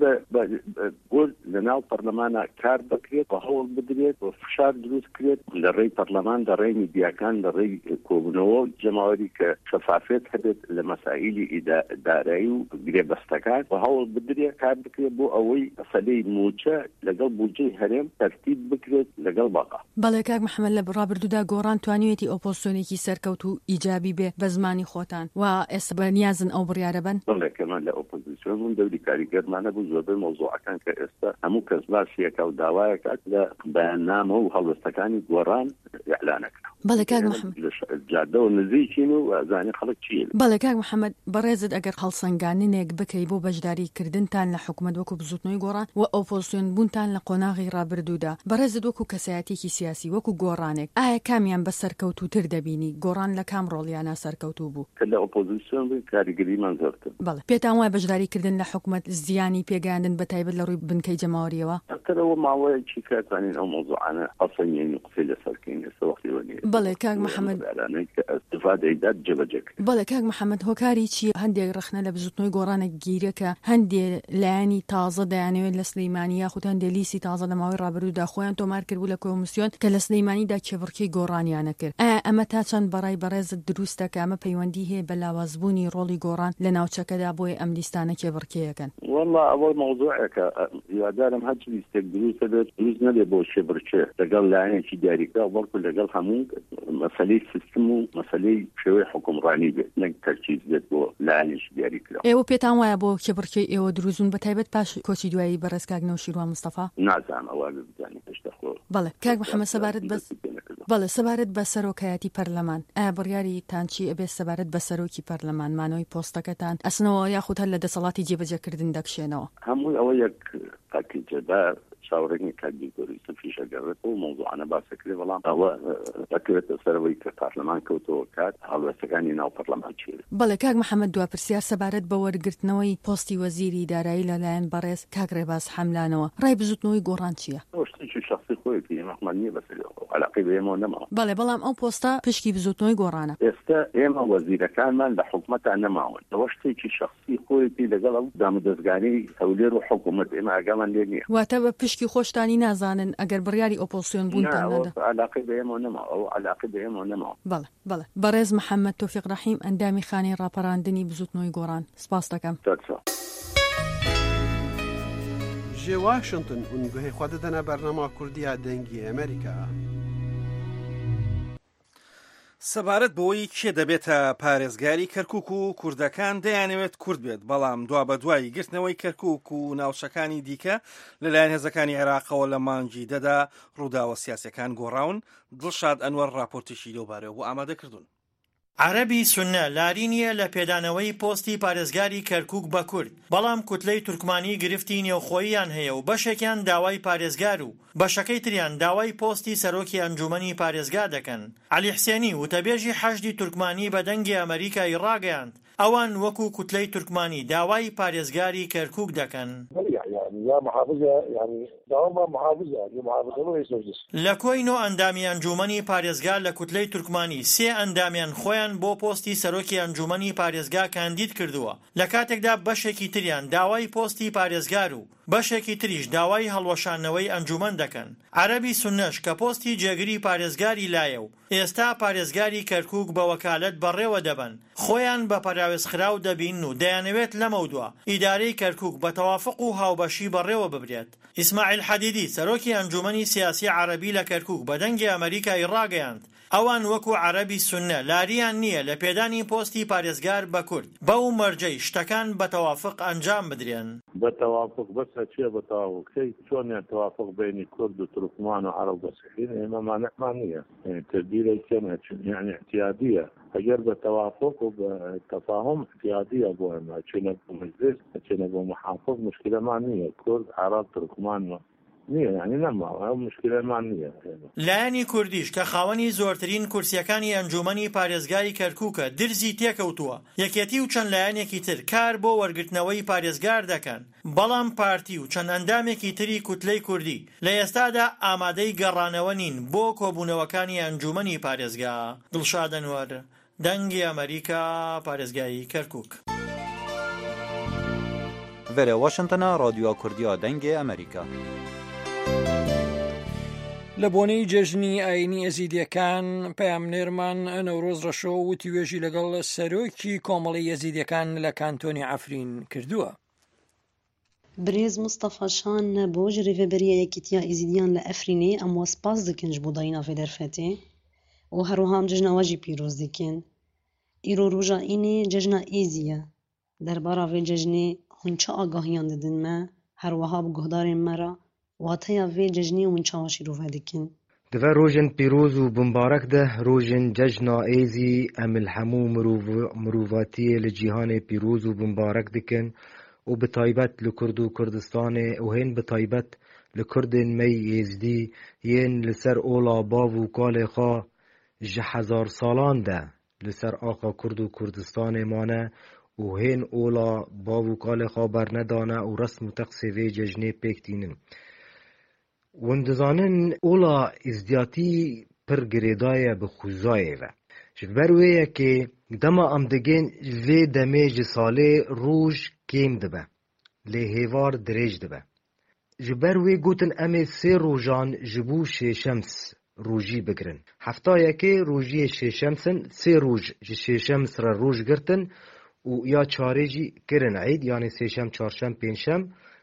بۆ لە ناو پەرلەمانە کار بکرێت بە هەوڵ بدرێت بۆ فشار دروست کرێت لە ڕێی پەرلەمان لە ڕێی میدیاکان لە ڕێی کۆبوونەوە جەماوەری کە شەفافێت هەبێت لە مەسائیلی دارایی و گرێبەستەکان بە هەوڵ بدرێت کار بکرێت بۆ ئەوەی مەسەلەی موچە لەگەڵ بودجەی هەرێم تەرتیب بکرێت لەگەڵ باقا. بەڵێ کاک محەممەد لە ڕابردوودا گۆڕان توانیوێتی ئۆپۆزیسیۆنێکی سەرکەوت و ئیجابی بێ بە زمانی خۆتان و ئێستا بەنیازن ئەو بڕیارە بن؟ بەڵێ کەمان لە ئۆپۆزیسیۆن بوون دەوری کاریگەرمانە بوو زۆربەی مۆزوعەکان کە ئێستا هەموو کەس باسیەکە و داوایە کات لە بەیاننامە و هەڵوێستەکانی گۆڕان ئیعلانەکرا. بەڵێ کاک محەممەد جادە و نزیکین و ئازانی خەڵک چیە؟ بەڵێ کاک محەممەد بەڕێزت ئەگەر هەڵسەنگاندنێک بکەی بۆ بەشداریکردنتان لە حکوومەت وەکو بزوتنەوەی گۆڕان و ئۆپۆزیسیۆن بوونتان لە قۆناغی ڕابردوودا بەڕێزت وەکو کەسایەتێکی سیاسی وەکو گۆڕانێک ئایا کامیان بە سەرکەوتووتر دەبینی گۆڕان لە کام ڕۆڵیانە سەرکەوتوو بوو؟ کە لە ئۆپۆزیسیۆن بووین کاریگەریمان زۆرتر. بەڵێ پێتان وایە بەشداریکردن لە حکوومەت زیانی پێگەیاندن بە تایبەت لە ڕووی بنکەی جەماوەریەوە؟ ئەتەرەوە ماوەیەکی کاتوانین ئەو مۆزوعانە ئەسەنیین و قسەی لەسەرکەین ئێستا وەختی وەنیە. بەڵێ کاک محەممەد ئەستیفادەیدات جێبەجێ کرد. بەڵێ کاک محەممەد هۆکاری چی هەندێک ڕخنە لە بزوتنەوەی گۆڕانە گیرەکە هەندێ لایانی تازە دەیانەوێت لە سلەیمانی یاخود هەندێ لیسی تازە لە ماوەی ڕابردوودا خۆیان تۆمار کردبوو لە کۆمسیۆن کە لە سلەیمانیدا کێبڕکەی گۆڕانیانە کرد. ئایا ئەمە تا چەند بەڕای بەڕێزت دروستە کە ئەمە پەیوەندی هەیە بە لاوازبوونی ڕۆڵی گۆڕان لە ناوچەکەدا بۆی ئەم لیستانە کێبڕکەیەکەن؟ والله ئەوە مۆزوعێکە یادارم هەچ لیستێک دروستە بێت دروست نەبێ بۆ کێبڕکێ لەگەڵ لایەنێکی دیاریکرا بەڵکو لەگەڵ هەموو مەسەلەی سیستم و مەسەلەی شێوەی حکومڕانی بێت نەک تەرکیز بێت بۆ لایەنێکی دیاریکرا. ئێوە پێتان وایە بۆ کێبڕکەی ئێوە دروستون بە تایبەت پاش کۆچی دوایی بەڕێز کاک نەوشیروان مستەفا؟ نازانم ئەوە بزانین هێشتا خۆ. بەڵێ کاک محەممەد سەبارەت بەس بەڵێ سەبارەت بە سەرۆکایەتی پەرلەمان ئایا بڕیاری تانچی ئەبێ سەبارەت بە سەرۆکی پەرلەمان مانەوەی پۆستەکەتان ئەسنەوە یاخود هەر لە دەسەڵاتی جێبەجێکردن دەکشێنەوە؟ هەمووی ئەوە یەک پاکیجەدا چاوەڕێنی کاردیگۆری فیشەگەڕێت و مۆزوعانە باسەکرێ بەڵام ئەوە دەکرێتە سەرەوەی کە پارلەمان کەوتەوە کات هەڵوێستەکانی ناو پەرلەمان چێت. بەڵێ کاک محەممەد دوا پرسیار سەبارەت بە وەرگرتنەوەی پۆستی وەزیری دارایی لەلایەن بەڕێز کاک ڕێباز حەملانەوە ڕای بزوتنەوەی گۆڕان چییە؟ شتێکی شخصی خۆیەتی ئێمەمان نییە بەسەرەوە عەلاقەی بە ئێمە نەماوە. بەڵێ بەڵام ئەو پۆستە پشکی بزوتنەوەی گۆڕانە. ئێستا ئێمە وەزیرەکانمان لە حکوومەتان نەماون ئەوە شتێکی شخصی خۆیەتی لەگەڵ ئەو دامەدەستگانەی هەولێر و حکوومەت ئێمە ئاگامان لێ نییە. واتە بە پشکی خۆشتانی نازانن ئەگەر بڕیاری ئۆپۆزیسیۆن بوونتان نەدا؟ عەلاقەی بە ئێمە نەماوە ئەو عەلاقەی بە ئێمە نەماوە. بەڵێ بەڵێ بەڕێز محەممەد تۆفیق ڕەحیم ئەندامی خانەی ڕاپەڕاندنی بزوتنەوەی گۆڕان سپاس دەکەم. ji Washington û guhê xwe didine bernama Kurdiya dengî Amerîka. سەبارەت بەوەی کێ دەبێتە پارێزگاری کەرکووک و کوردەکان دەیانەوێت کورد بێت بەڵام دوا بە دوای گرتنەوەی کەرکووک و ناوچەکانی دیکە لەلایەن هێزەکانی عێراقەوە لە مانگی دەدا ڕووداوە سیاسەکان گۆڕاون. دڵشاد ئەنوەر راپۆرتێکی لەوبارەوە بۆ ئامادە کردوون. عەرەبی سوننە لاری نییە لە پێدانەوەی پۆستی پارێزگاری کەرکووک بە کورد، بەڵام کوتلەی تورکمانی گرفتی نێوخۆییان هەیە و بەشێکیان داوای پارێزگار و بەشەکەی تریان داوای پۆستی سەرۆکی ئەنجومەنی پارێزگا دەکەن. عەلی حسێنی وتەبێژی حەشدی تورکمانی بە دەنگی ئەمریکای ڕاگەیاند ئەوان وەکو کوتلەی تورکمانی داوای پارێزگاری کەرکووک دەکەن. يا محافظة يعني داوما محافظة يعني محافظة رئيس مجلس لە کۆینۆ ئەندامی ئەنجومەنی پارێزگا لە کوتلەی تورکمانی سێ ئەندامیان خۆیان بۆ پۆستی سەرۆکی ئەنجومەنی پارێزگا کاندید کردووە. لە کاتێکدا بەشێکی تریان داوای پۆستی پارێزگار و بەشێکی تریش داوای هەڵوەشانەوەی ئەنجومەن دەکەن. عەرەبی سوننەش کە پۆستی جێگری پارێزگاری لایە و ئێستا پارێزگاری کەرکووک بە وەکالەت بەڕێوە دەبن، خۆیان بە پەراوێزخراو دەبین و دەیانەوێت لەمەودووە ئیدارەی کەرکووک بە تەوافق و هاوبەشی بەڕێوە ببرێت. ئیسماعیل حەدیدی سەرۆکی ئەنجومەنی سیاسی عەرەبی لە کەرکووک بە دەنگی ئەمریکای ڕاگەیاند ئەوان وەکو عەرەبی سوننە لاریان نییە لە پێدانی پۆستی پارێزگار بە کورد بەو مەرجەی شتەکان بە تەوافق ئەنجام بدرێن. بە تەوافق بەسە چیە بە تەواوق چۆنیان تەوافق بینی کورد و تورکمان و عەرەب بەسەحین ئێمە مانعمان نییە تدبیرێکیان یعنی احتیادیە ئەگەر بە تەوافق و بە تەفاهم احتیادیە بۆ ئێمە چێنە بۆ مەجلیس چێنە بۆ محافظ مشکلەمان نییە کورد عەرەب تورکمان نییە یعنی نەما ئەو مشکلەمان نییە. لایەنی کوردیش کە خاوەنی زۆرترین کورسیەکانی ئەنجومەنی پارێزگاری کەرکووکە درزی تێکەوتووە. یەکێتی و چەند لایەنێکی تر کار بۆ وەرگرتنەوەی پارێزگار دەکەن، بەڵام پارتی و چەند ئەندامێکی تری کوتلەی کوردی لە ئێستادا ئامادەی گەڕانەوە نین بۆ کۆبوونەوەکانی ئەنجومەنی پارێزگا. دڵشاد ئەنوەر، دەنگی ئەمریکا، پارێزگای کەرکووک. ڤێرە واشنتنە رادیۆ کوردیا دەنگی ئەمریکا. لە بۆنەی جەژنی ئاینی ئەزیدیەکان پەیامنێرمان نەورۆز ڕەشۆ وتی وێژی لەگەڵ سەرۆکی کۆمەڵی ئەزیدیەکان لە کانتۆنی عەفرین کردووە. برێز مستەفا شان بۆ ji rêveberiya Yekîtiya Êzîdiyan li Efrînê em we spas dikin ji bo dayîna vê derfetê û herwiha em cejna we jî pîroz dikin. Îro roja înê cejna êzî ye. Derbara vê cejnê hûn çi agahiyan didin me, herwiha bi guhdarên me re wateya vê cejnê hûn çawa şîrove dikin. Divê rojên pîroz û bimbarek de rojên cejna êzî em li hemû mirovatiyê li cîhanê pîroz û bimbarek dikin û bi taybet li Kurd û Kurdistanê û hên bi taybet li Kurdên me Êzidî yên li ser ola bav û kalê xwe ji hezar salan de li ser axa Kurd û Kurdistanê mane û hên ola bav û kalê xwe bernedane û resm û teqsê vê cejnê pêk tînin. Wan dizanin ola êzdiyatî pir girêdaye bi xwezayê ve. Ji ber wê yekê dema em digên vê demê ji salê roj kêm dibe, lê hêvar dirêj dibe. Ji ber wê gotin em ê sê rojan ji bo şêşems rojî bigirin. Heftayekê rojiyê şêşemsin, sê roj ji şêşems re roj girtin û ya çarê jî kirin eyd yanî sêşem, çarşem, pênşem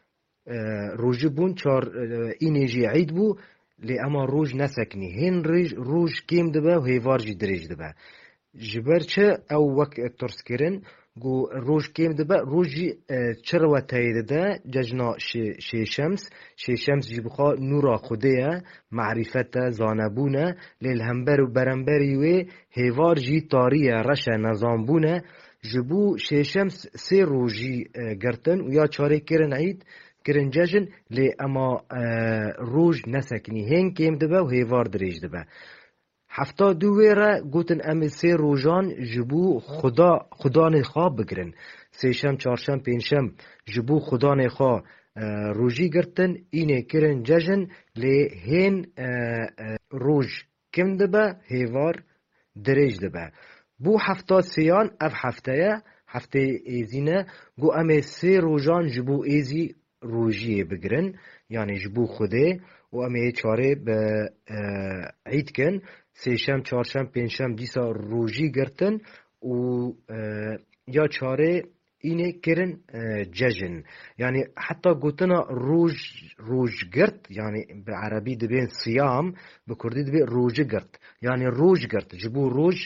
rojî bûn, çar înê jî eyd bû lê ema roj nesekinî. Hên roj kêm dibe û hêvar jî dirêj dibe. Ji ber çi ew wek tirskirin got roj kêm dibe, roj jî çi reweteyê dide cejna şêşems. Şêşems jî bixwe nûra Xwedê ye, mecrifet e, zanebûn e, lê li hember û beremberî wê hêvar jî tarî ye, reş e, nezanbûn e. Ji bo şêşems sê roj jî girtin û ya çarê kirin eyd, kirin cejin lê ema roj nesekinî. Hên kêm dibe û hêvar dirêj dibe. Hefta dû wê re gotin em ê sê rojan ji bo xudanê xwe bigirin. Sêşem, çarşem, pênşem ji bo xudanê xwe rojî girtin, înê kirin cejin lê hên roj kim dibe, hêvar dirêj dibe. Bu hefta sêyan ev hefte ye, hefteyê êzî ne, got em ê sê rojan ji bo êzî rojiyê bigirin, yanî ji bo Xwedê û em ê çarê bi eyd kin. Sêşem, çarşem, pênşem dîsa rojî girtin û ya çarê اینه کرن ججن يعني حتى قوتنا روج روج قرت يعني بعربي دبين صيام بكردي دبين روج قرت يعني روج قرت جبو روج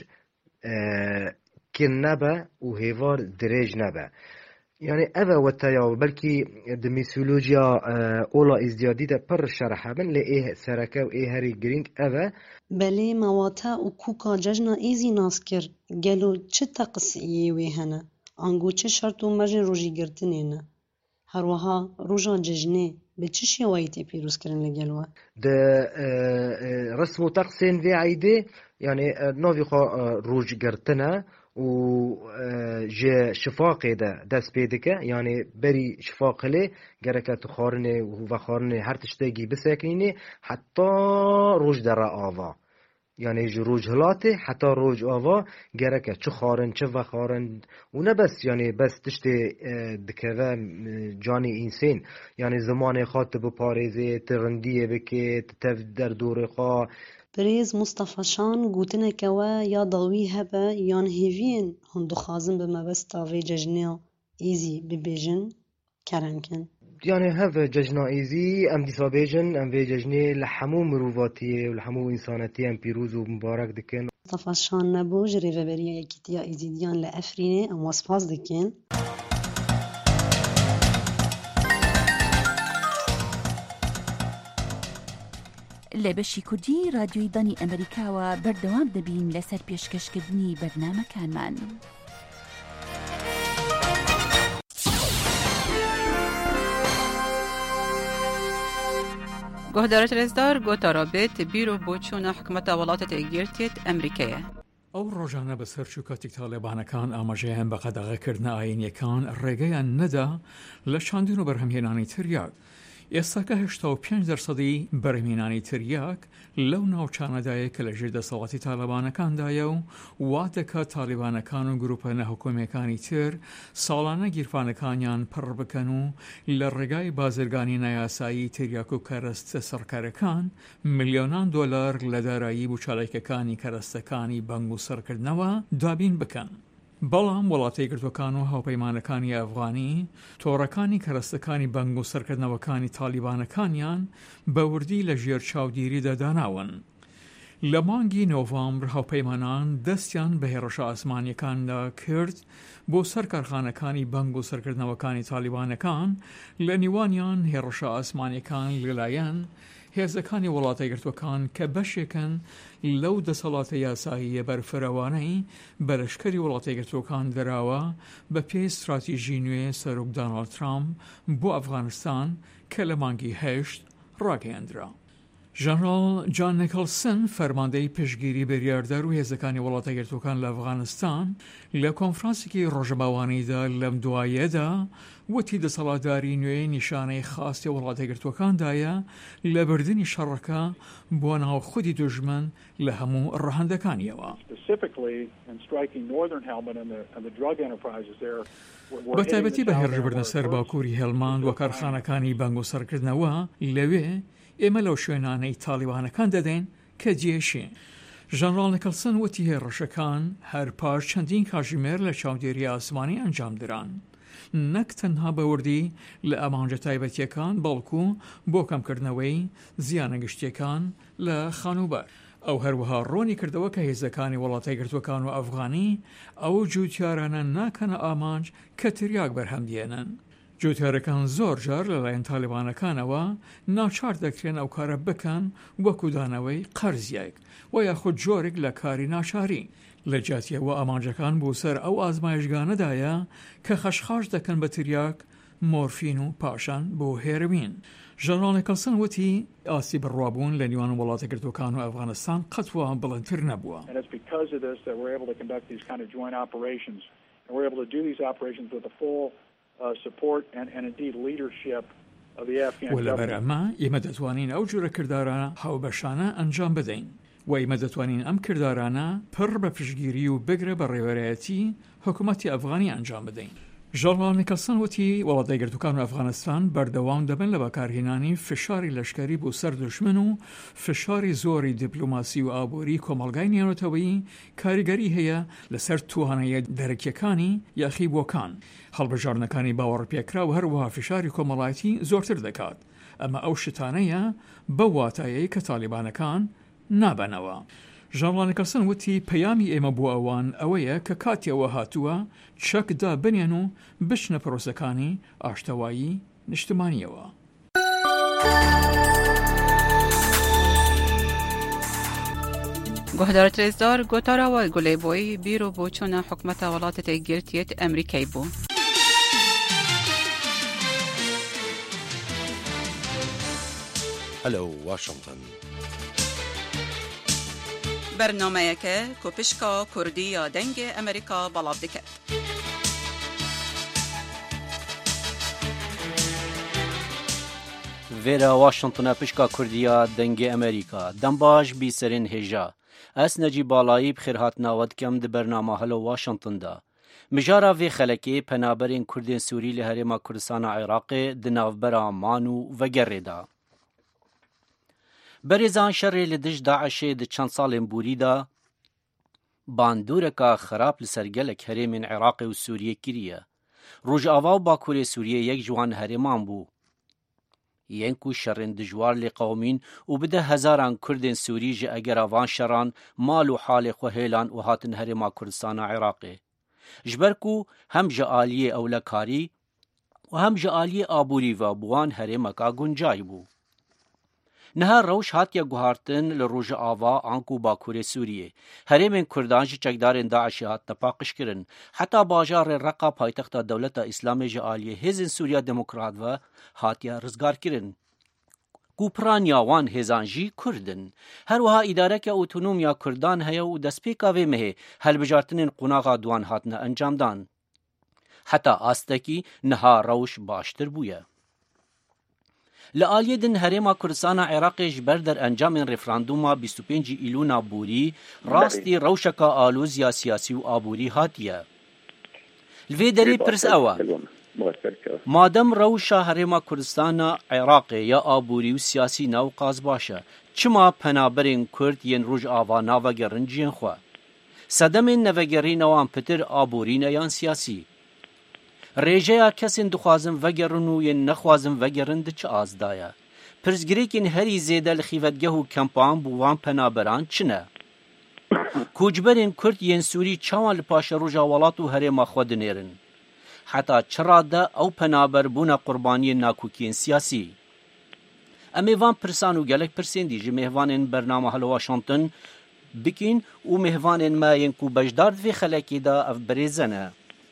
كن نبا وهيفار دريج نبا يعني أبا وتياو بلكي دميسولوجيا أولا إزديادي ده پر شرحة من لإيه سركة وإيه هاري جرينج أبا بلي مواتا وكوكا ججنا إيزي ناسكر قالوا چه تقصيي ويهنا انگو چه شرط و مجن روژی گرتنینه هروها روژا ججنه به چه شیوایتی پیروز کرن لگلوه ده رسم و تقسين في عيدي يعني نوفي خو روج گرتنا و جه شفاقه ده دست پیدکه يعني بری شفاق لی گرکه تو خارنه و خارنه هر تشتگی بسکنینه حتی روج در آوا يعني جروج هلاته حتى روج آوا جركه چه خارن چه و خارن و نه بس يعني بس تشتي دكذا جاني إنسان يعني زمان خاطب باريزه ترنديه بكي تتفدر دور خا بريز مصطفى شان قوتنا كوا يا ضوي هبا يان هيفين هندو خازن بما بس تافي ججنيا ايزي ببيجن كرنكن يعني هذا ججنا ايزي ام ديسا بيجن ام في ججني لحمو مروفاتي ولحمو انسانتي ام بيروز ومبارك دكن مصطفى شان نبو جري فبريا يكتيا ايزيديان لافريني ام وصفاز دكن لە بەشی کوردی رادیۆی دانی ئەمریکاوە بەردەوام دەبین لەسەر پێشکەشکردنی بەرنامەکانمان. گهدارت رزدار گوتا رابط بیرو بۆچوونە حکومەتە وڵاتە تێگیرتێت ئەمریکەیە. ئەو ڕۆژانە بەسەر چووکەتێک تاالێبانەکان ئاماژەیان بە قەدەغەکردنە ئاینیەکان ڕێگەیان نەدا لە شاندن و بەرهەمهێنانی تریاک. ئێستاکە هێشتا و پێنج دەرسەدی بەرهەمهێنانی تریاک لەو ناوچانەدایە کە لە ژێر دەسەڵاتی تاالەبانەکاندایە و وا دەکات تاالبانەکان و گروپە نەحکومەکانی تر ساڵانە گیرفانەکانیان پڕ بکەن و لە ڕێگای بازرگانی نایاسایی تریاک و کەرەستە سەرکارەکان ملیۆنان دۆلار لە دارایی بووچالێکەکانی کەرەستەکانی بەنگ و سەرکردنەوە دابین بکەن. بەڵام وڵاتە یەکگرتووەکان و هاوپەیمانەکانی ئەفغانی تۆڕەکانی کەرەستەکانی بەنگ و سەرکردنەوەکانی تالیبانەکانیان بە وردی لە ژێر چاودێریدا داناون. لە مانگی نۆڤامبر هاوپەیمانان دەستیان بە هێرشە ئاسمانیەکاندا کرد بۆ سەر کارخانەکانی بەنگ و سەرکردنەوەکانی تالیبانەکان لە نیوانیان هێرشە ئاسمانیەکان لەلایەن هێزەکانی وڵاتە یەکگرتووەکان کە بەشێکن لەو دەسەڵاتە یاساییە بەرفرەوانەی بە لەشکەری وڵاتە یەکگرتووەکان دەراوە بە پێی استراتیژی نوێ سەرۆک دۆناڵد ترامپ بۆ ئەفغانستان کە لە مانگی هەشت ڕاگەیاندرا. ژەنەڕاڵ جان نیکڵسن فەرماندەی پشگیری بریاردەر و هێزەکانی وڵاتە یەکگرتووەکان لە ئەفغانستان لە کۆنفرانسێکی ڕۆژەباوانیدا لەم دوایەدا وتی دەسەڵاتداری نوێی نیشانەی خاستی وڵاتە یەکگرتووەکاندایە لە بردننی شەڕەکە بۆ ناو خودی دوژمن لە هەموو ڕەهەندەکانیەوە. بە تایبەتی بە هێرشبردنە سەر باکووری هێڵماند و کارخانەکانی بەنگ و سەرکردنەوە لەوێ ئێمە لەو شوێنانەی تالیبانەکان دەدەین کە جێشێ. ژەنەڕاڵ نیکڵسن وتی هێرشەکان هەر پاش چەندین کاتژمێر لە چاودێری ئاسمانی ئەنجام دران. نەک تەنها بەوردی لە ئەمانجە تایبەتیەکان بەڵکو بۆ کەمکردنەوەی زیانە گشتیەکان لە خانوبەر. ئەو هەروەها ڕۆنی کردەوە کە هێزەکانی وڵاتە یەکگرتووەکان و ئەفغانی ئەو جووتیارانە ناکەنە ئامانج کە تریاک بەرهەمدێنن. جوتیارەکان زۆر جار لەلایەن تالیبانەکانەوە ناچار دەکرێن ئەو کارە بکەن وەکودانەوەی قەرزیەک و یاخود جۆرێک لە کاری ناچاری. لە جاتیەوە ئامانجەکان بۆ سەر ئەو ئازمایشگانەدایە کە خەشخاش دەکەن بە تریاک، مۆرفین و پاشان بۆ هێروین. ژەنەڕاڵ نیکڵسن وتی ئاسی بڕوابوون لە نیوان وڵاتە یەکگرتووەکان و ئەفغانستان قەتوە بڵندتر نەبووە. و لەبەر ئەمە ئێمە دەتوانین ئەو جۆرە کردارانە هاوبەشانە ئەنجام بدەین و ئێمە دەتوانین ئەم کردارانە پڕ بە پشگیری و بگرە بە ڕێوەرایەتی حکوومەتی ئەفغانی ئەنجام بدەین. ژەڵمان نیکەلسن وتی وڵاتیگرتوەکان و ئەفغانستان بەردەوام دەبن لە بەکارهێنانی فشاری لەشکری بۆ سەر دوژمن و فشاری زۆری دیپلۆماسی و ئابووری کۆمەڵگای نێونەتەوەیی کاریگەری هەیە لەسەر توانایە دەرەکیەکانی یاخیبووەکان. هەڵبژارنەکانی باوەڕپێکرا و هەروەها فشاری کۆمەڵایەتی زۆرتر دەکات. ئەمە ئەو شتانەیە بە واتایەی کە تالیبانەکان نابەنەوە. ژان نیکەلسن وتی پەیامی ئێمە بۆ ئەوان ئەوەیە کە کاتیەوە هاتووە چەکدا بنێن و بچنە پرۆسەکانی ئاشتەوایی نیشتمانیەوە. گۆهدارە رێزدار گۆتاراوە گولەیبۆی بیرۆ بۆ چۆنە حکومەتە وڵاتە تێگرتیێت ئەمریکای بوو. هەلو واشنگتن. بەرنامەیەکە کۆپشکا کوردی یا دەنگی ئەمریکا بەڵاو دەکات. وێرە واشنگتنە پشکا کوردیە دەنگی ئەمریکا دەم باش بیسەرین هێژا ئەس نەجی باڵایی بخێرهاتناوە دکەم di بەرنامە هەلو واشنگتندا. مژارا vê xelekê penaberên Kurdên Sûrî li Herêma Kurdistana Iraqê di navbera man û vegerê da. Berêzan şerê li dij Daişê di çend salên borî da bandoreka xerab li ser gelek herêmên Iraqê û Sûriyê kiriye. Rojava û Bakurê Sûriyê yek ji wan herêman bû. yên ku şerên dijwar lê qewmîn û bide hezaran Kurdên Sûrî ji egera van şeran mal û halê xwe hêlan û hatin Herêma Kurdistana Iraqê. Ji ber ku hem ji aliyê ewlekarî û hem ji aliyê aborî ve bi wan herêmeka guncay bû. Niha rewş hatiye guhartin li Rojava an ku Bakurê Sûriyê. Herêmên Kurdan ji çekdarên Daişê hat tepaqişkirin. Heta bajarê Reqa paytexta Dewleta İslamê ji aliyê Hêzên Sûriya Demokrat ve hatiye rizgarkirin. Ku piraniya wan hêzan jî Kurdin. Her wiha îdareka otonomiya Kurdan heye û destpêka vê mehê helbijartinên qunaxa duan hatine encamdan. Heta astekî niha rewş baştir bûye. Li aliyê din Herêma Kurdistana Iraqê ji ber derencamên referandûma bîst û pêncî îlûna borî rastî rewşeka alûziya siyasî û aborî hatiye. Li vê derê pirs ew e. Madem rewşa Herêma Kurdistana Iraqê ya aborî û siyasî nav qaz baş e, çima penaberên Kurd yên Rojava navegerin ciyên xwe? Sedemên nevegerîna wan pitir aborî ne yan siyasî? Rêjeya kesên dixwazin vegerin û yên nexwazin vegerin di çi azda ye? Pirsgirêkên herî zêde li xîvetgeh û kempan bû wan penaberan çi ne? Koçberên Kurd yên Sûrî çawan li paşa roja welat û herêma xwe dinêrin? Heta çira de ew penaberbûna qurbaniyên nakûkiyên siyasî? Em ê van pirsan û gelek pirsên dî ji mêhvanên bernama Hello Washington bikîn û mêhvanên me yên ku bejdar di vê xelekê de ev birêze ne.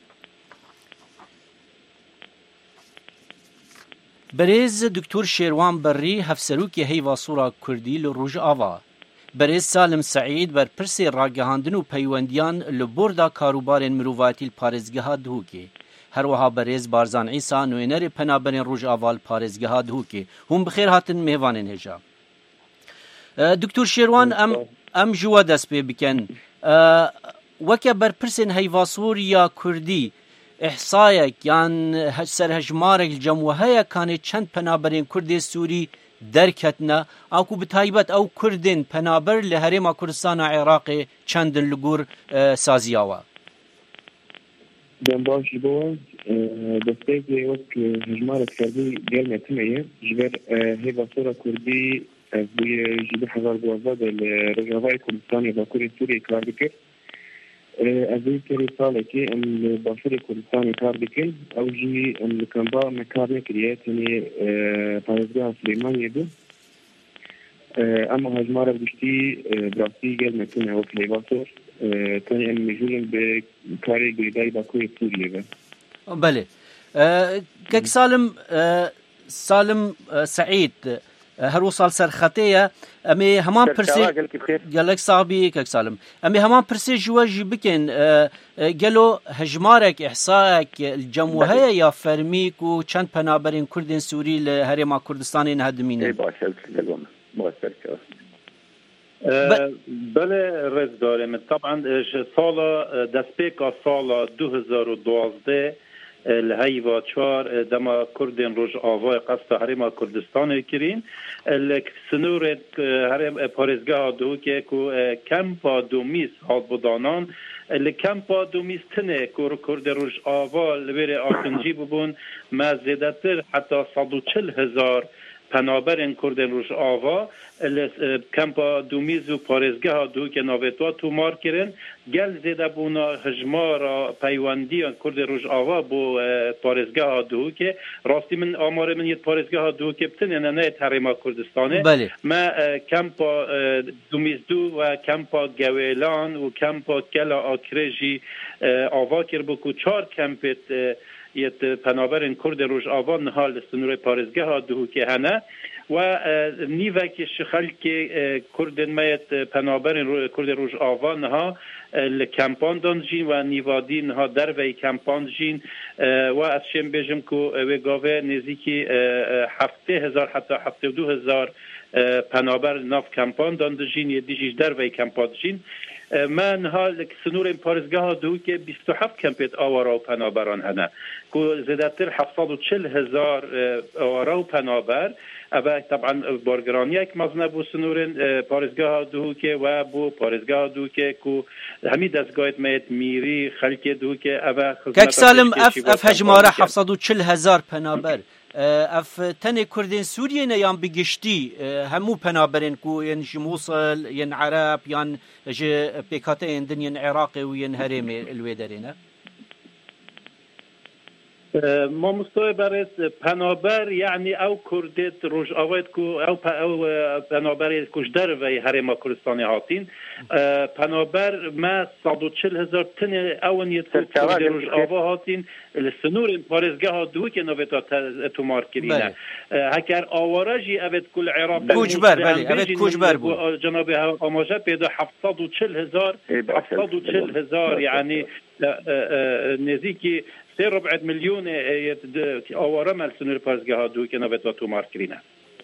Berêz Diktor Şêrwan Berrî hevserokê heyva Sora Kurdî li Rojava. Berêz Salim Seîd ber pirsê ragihandin û peywendiyan li borda karûbarên mirovatî li parêzgeha Duhokê. Her wiha berêz Barzan Îsa nûnerê penaberên Rojava li parêzgeha Duhokê. Hûn bi xêr hatin mêvanên hêja. Diktor Şêrwan em em ji we dest pê bikin. Weke ber pirsên heyva Soriya Kurdî احصایek yan serhejmarek li cem we heye kanê çend penaberên Kurdê Sûrî derketine a ku bi taybet ew Kurdên penaber li Herêma Kurdistana Iraqê çendin li gor saziya we? Dem baş ji bo destpêkê wek hejmarek Kurdî gelmetime ye ji ber hêva Sora Kurdî ev bûye ji du hezar duwazdeh de li Rojavayê Kurdistanê Bakurê Sûriyê kar dikir. Ez ê serê salekê em li Başerê Kurdistanê kar dikin ew jî em li Kemba me kar nekiriye tenê parêzgeha Silêmaniyê bû. Ama hejmarek giştî birastî gelme tune wek hêva Sor tenê em mecûrin bi karê girêdayî Bakurê Sûriyê ve. Belê. Kek Salim Salim Seîd her sal serxetê ye em ê heman pirsê gelek sabî kek Salim em ê heman pirsê ji we jî bikin gelo hejmarek ihsayek li cem we heye ya fermîk û çend penaberên Kurdên Sûrî li Herêma Kurdistanê nehedimînin? بله رزدارم طبعا سال دستپیکا سال دو هزار و دوازده الهی و چوار دما کردن روش آوای قصد هرما کردستان کرین سنور هرم پارزگاه دو که کو کمپا دومیس حال بدانان لکمپا دومیس تنه کور کرد روش آوا لبیر آکنجی ببون ما زیدتر حتی صد و چل هزار پنابرین کردن روش آوا کمپا دومیز و پارزگاه دو که ناویتوا تو مار کرن گل زیده بونا هجمارا پیوندی کرد روش آوا بو پارزگاه دو که راستی من آمار من یه پارزگاه دو که بتن یعنی نه تحریما کردستانه بله. ما کمپا دومیز دو و کمپا گویلان و کمپا کلا آکرژی آوا کر بکو چار کمپت یت پنابرین کرد روش آوان حال سنور پارزگاه دو که هنه و نیوک شخل که کردن میت پنابرین کرد روش آوان ها لکمپان دانجین و نیوادین ها در وی کمپان جین و از شم بجم که و گاوه نزدیکی هفته هزار حتی هفته دو هزار پنابر ناف کمپان دانجین یه دیجیش در وی کمپان جین من حال سنور این پارزگاه دو که بیست و هفت کمپیت آوارا و پنابران هنه که زیادتر هفتصد و چهل هزار آوارا و پنابر اما طبعا بارگرانی یک مزنه بو سنور پارزگاه دو که و بو پارزگاه دو که که همی دستگاهت میت میری خلک دو که اما کک سالم اف اف هجماره هفتصد و چهل هزار پنابر اف تنه کردین سوریه نیام بگشتی همو پنابرین کو ین موصل ین عرب ین ج پیکاته ین دنیا عراق و ین هرم الویدرینه ما مستوى برس پنابر یعنی او کردت روش آوید کو او او پنابر کوش در و هرم کردستانی هاتین پنابر ما صد و چهل هزار تن اون یت کرد روش آوا هاتین السنور پارزگاه دو که نویتا تومار کرینه هکر آوارجی اوید کل عراق کوچبر بله اوید کوچبر بود جناب آماجه پیدا هفتصد و چهل هزار هفتصد و چهل هزار یعنی نزدیکی سه ربع میلیون آواره مال سنور پارزگاه دو که نویت و تومار کرینه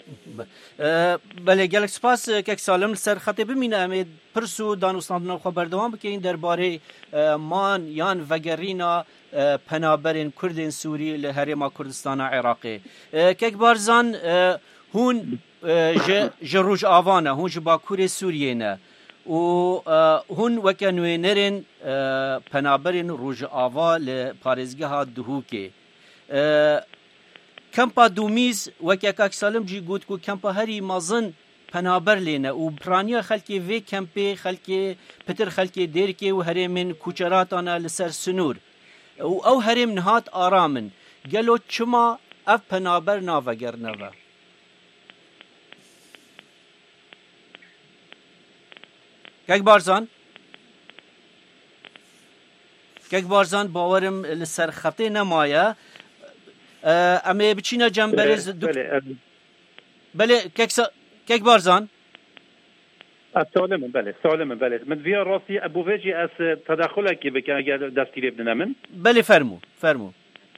بله گلک سپاس که سالم سر خطه بمینه امید پرسو دانستان خبر دوام بکنین درباره مان یان وگرینا پنابرین کردین سوری لهرما کردستان عراقی که بارزان هون جروج آوانه هون جباکور سوریه نه و هون وکنوینرین پنابرین روج آوا لپارزگاه دهوکه کمپا دومیز وکی اکاک سالم جی گود کو کمپا هری مازن پنابر لینه و برانیا خلکی وی کمپی خلکی پتر خلکی دیر که و هرمین کوچراتانا لسر سنور و او هرم نهات آرامن گلو چما اف پنابر ناوگر نوه کک بارزان کک بارزان باورم لسر خطه نمایه اما بچینا جنبرز بله بله کک سا... کک بارزان سالم بله سالم بله من ویا راستی ابو وجی از تدخلك بك اگر دستگیری ابن من بله فرمو فرمو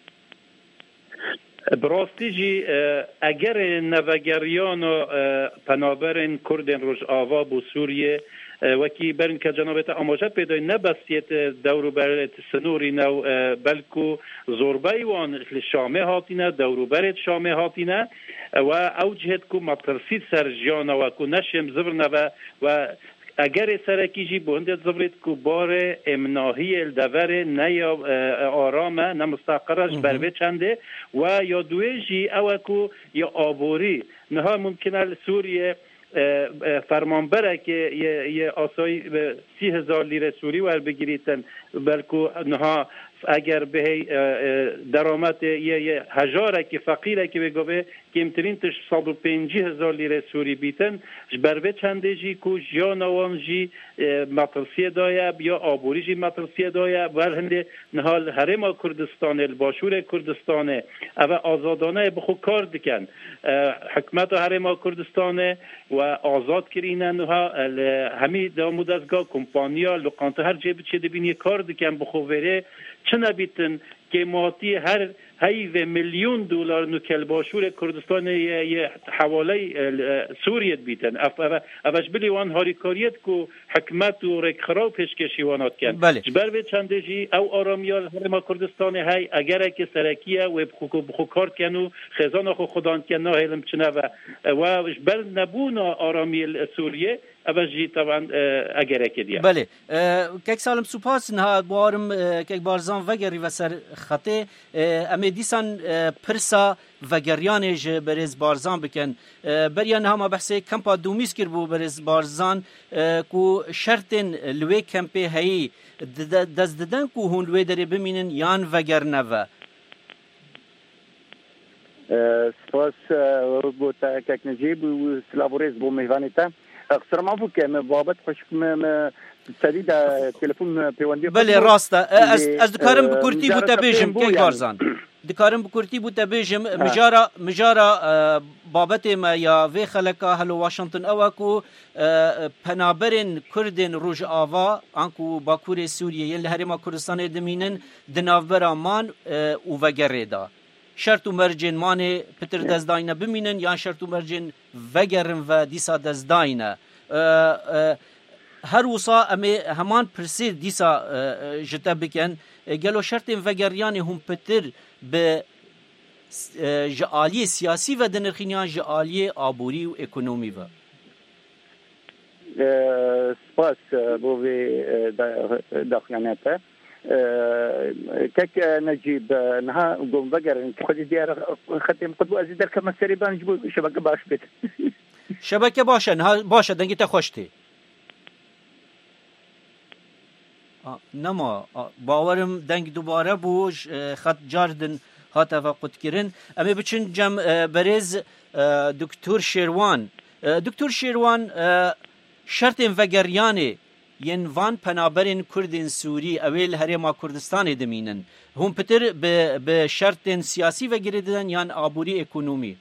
براستی جی اگر نوگریان و پنابرین کردن روش آوا بو سوریه وکی برن که جنابت آماجه پیدای نبستیت دورو برت سنوری نو بلکو زوربای وان شامه هاتینه دورو برت شامه هاتینه و او جهت کو مطرسی سرجان و کو نشم زبرنه و و اگر سرکی جی بوندت زبرت کو بار امناهی الدور نه یا آرامه نه مستقرش بروه چنده و یا دوی جی او کو یا آبوری نه ممکنه سوریه فرمانبره که یه آسایی سی هزار لیره سوری ور بگیریتن بلکو نها اگر به درآمد یه هزاره که فقیره که بگوه کمترین تش صد و پنجی هزار لیره سوری بیتن بروه چنده جی کو یا نوان جی مطرسیه دایه یا آبوری جی مطرسیه دایه ور هنده نهال هرما کردستان الباشور کردستان او آزادانه بخو کار دکن حکمت هرما کردستان و آزاد کرینن نها همی دامود ازگاه کمپانیا لقانت هر جیب چه دبینی کار دکن بخو وره چه نبیتن که ماتی هر هاي مليون دولار نكل باشور كردستان حوالي سوريا بيتن افش بلي وان هاريكاريت كو حكمت و رکخراو پیشکشی وانات کن جبر به چندجی او آرامیال هرما کردستان هاي اگر که سرکیه و بخوکار کنو خزان خو خدان کن نه هلم چنه و جبر نبونا آرامی سوریه اوجی طبعا اگر کدیه بله کک سالم سپاس نه بارم کک بارزان وگری و سر خطه ام دیسان پرسا وگریان ج برز بارزان بکن بریان هم بحث کمپا دومیس کر بو برز بارزان کو شرطن لوی کمپی هی دز ددن کو هون لوی دری بمینن یان وگر نو سپاس بو تا کک نجیب و سلابوریز بو میوانیتا اقصر ما بوك بابت خوش سديد تليفون بيوندي بله راسته از از دکارم بکورتی بو تبیجم کی بارزان دکارم بکورتی بو تبیجم مجارا مجارا بابت ما یا وی خلقا هلو واشنطن اوکو پنابرن کردن روج آوا انکو باکور سوریه یل هرما کردستان دمینن دناوبر مان او وگردا شرط و مرجن مانه پتر دزداینه بمینن یا شرط و مرجن وگرن و دیسا دزداینه هر وصا امی همان پرسید دیسا جتا بکن گلو شرط وگریانی هم پتر به جعالی سیاسی و دنرخینیان جعالی آبوری و اکنومی و سپاس بوی داخلانیته كك نجيب نها قوم بقر خدي ديار ختم قدو ازيد كما سريبان جبو شبكه باش بيت شبكه باشه نها باشه دنگی تا خوشتي نما باورم دنگ دوباره بوش خط جاردن هات وقت کرن اما بچن جم برز دکتر شیروان دکتر شیروان شرط وگریانه ین وان پنابرین کردین سوری اویل هرما کردستان دمینن هم پتر به شرط سیاسی و گردن یان آبوری اکنومی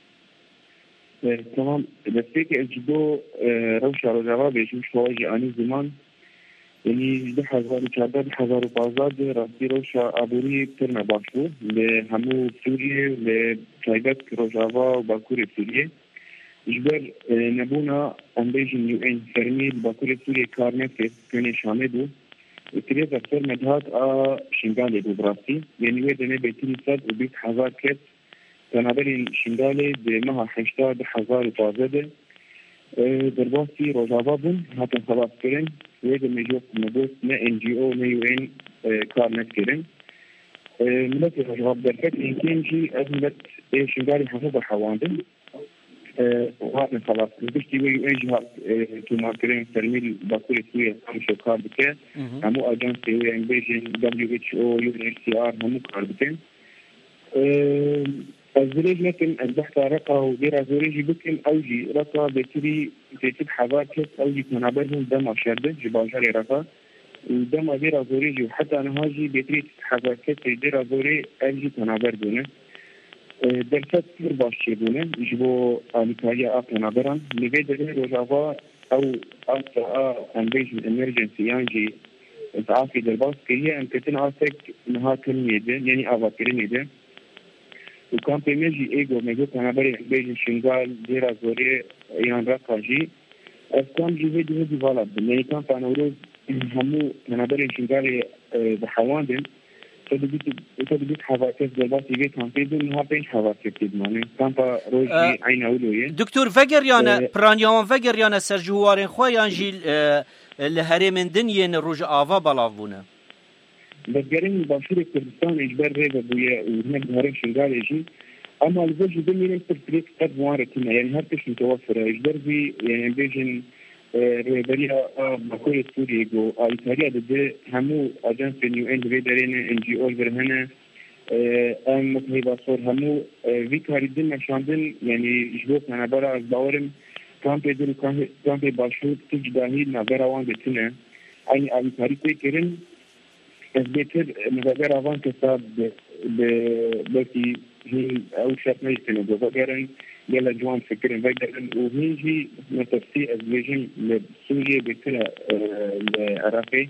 تمام دسته که الجدو روش رو جواب بیشون شواجی آنی زمان یعنی ده هزار و چهارده ده هزار و پازده راستی روش آبوری پتر نباشو به همو سوریه به تایبت روشاوا و باکور سوریه جبر نبونا امبیجن یو این فرمی باکور سوریه کار نفت کنه شامه دو اتریز اکثر مدهات آ شنگاله دو براستی یعنی وی دنه بیتینی صد و بیت هزار کت تنابرین شنگاله ده مها حشتا ده هزار و پازده در باستی روزاوا بون هاتن خلاص کرن وی ده مجوز نبوس نه ان جی او نه یو این کار نفت کرن ملت روزاوا درفت اینکن جی از ملت شنگاله حفظ حواندن وهذا خلاص بشتي وي ايجها كما كريم ترميل باكوري سوية همشو كار بكين همو اجانسي وي انبيجن دبليو اتش او يو ان اتش سي ار همو كار بكين الزريج لكن البحث رقا وديرا زوريجي بكين اوجي رقا بتري تيتب حواكس اوجي تنابرهم دم شرده جباجاري رقا ودم ديرا زوريجي وحتى انا هاجي بتري حواكس ديرا زوري اوجي تنابر دونه درست سر باشه بونه جبو آلیکاری آب نبرن نوی داره روزاوا او آسا انبیجن امرجنسی یعنی اضعافی در باز کریه امکتن آسک نها کرمیده یعنی آوات کرمیده و کام پیمیجی ایگو میگو تنبری امبیجن شنگال دیرا زوری یان رقا جی از کام جیوه دیوه دیوالا بن یعنی کام پانوروز همو تنبری شنگال بحواندن تدبيت حواكس دلباتي بيت هم بيدون نها بين حواكس تدمانه كامبا روجي عين أولوية دكتور فقر يانا برانيوان فقر يانا سرجوارين خويا جيل لهري من دنيا روج آفا بلافونا بقرين باشور كردستان إجبار ريبا بويا وهناك بهارين شنغال يجي أما الزوج دنيا ترتريك قد موارتنا يعني هرتش متوفرة إجبار بي يعني بيجن رویداریا باکور سوریه گو آیتاریا ده همو آجانس نیو این دوی دارین ان جی او برهنه ام متهیبا صور همو وی کاری دن نشاندن یعنی جبوک نبرا از باورم کامپی دل کامپی باشود تج داهی نبرا وان بتنه این آیتاری کوی کرن از بهتر نبرا وان کساب بلکی هی او شرط نیستنه دو بگرن يلا جوان فكرين فقدرن وهيجي نتفسي ازويجن لسوريا بكرة العراقي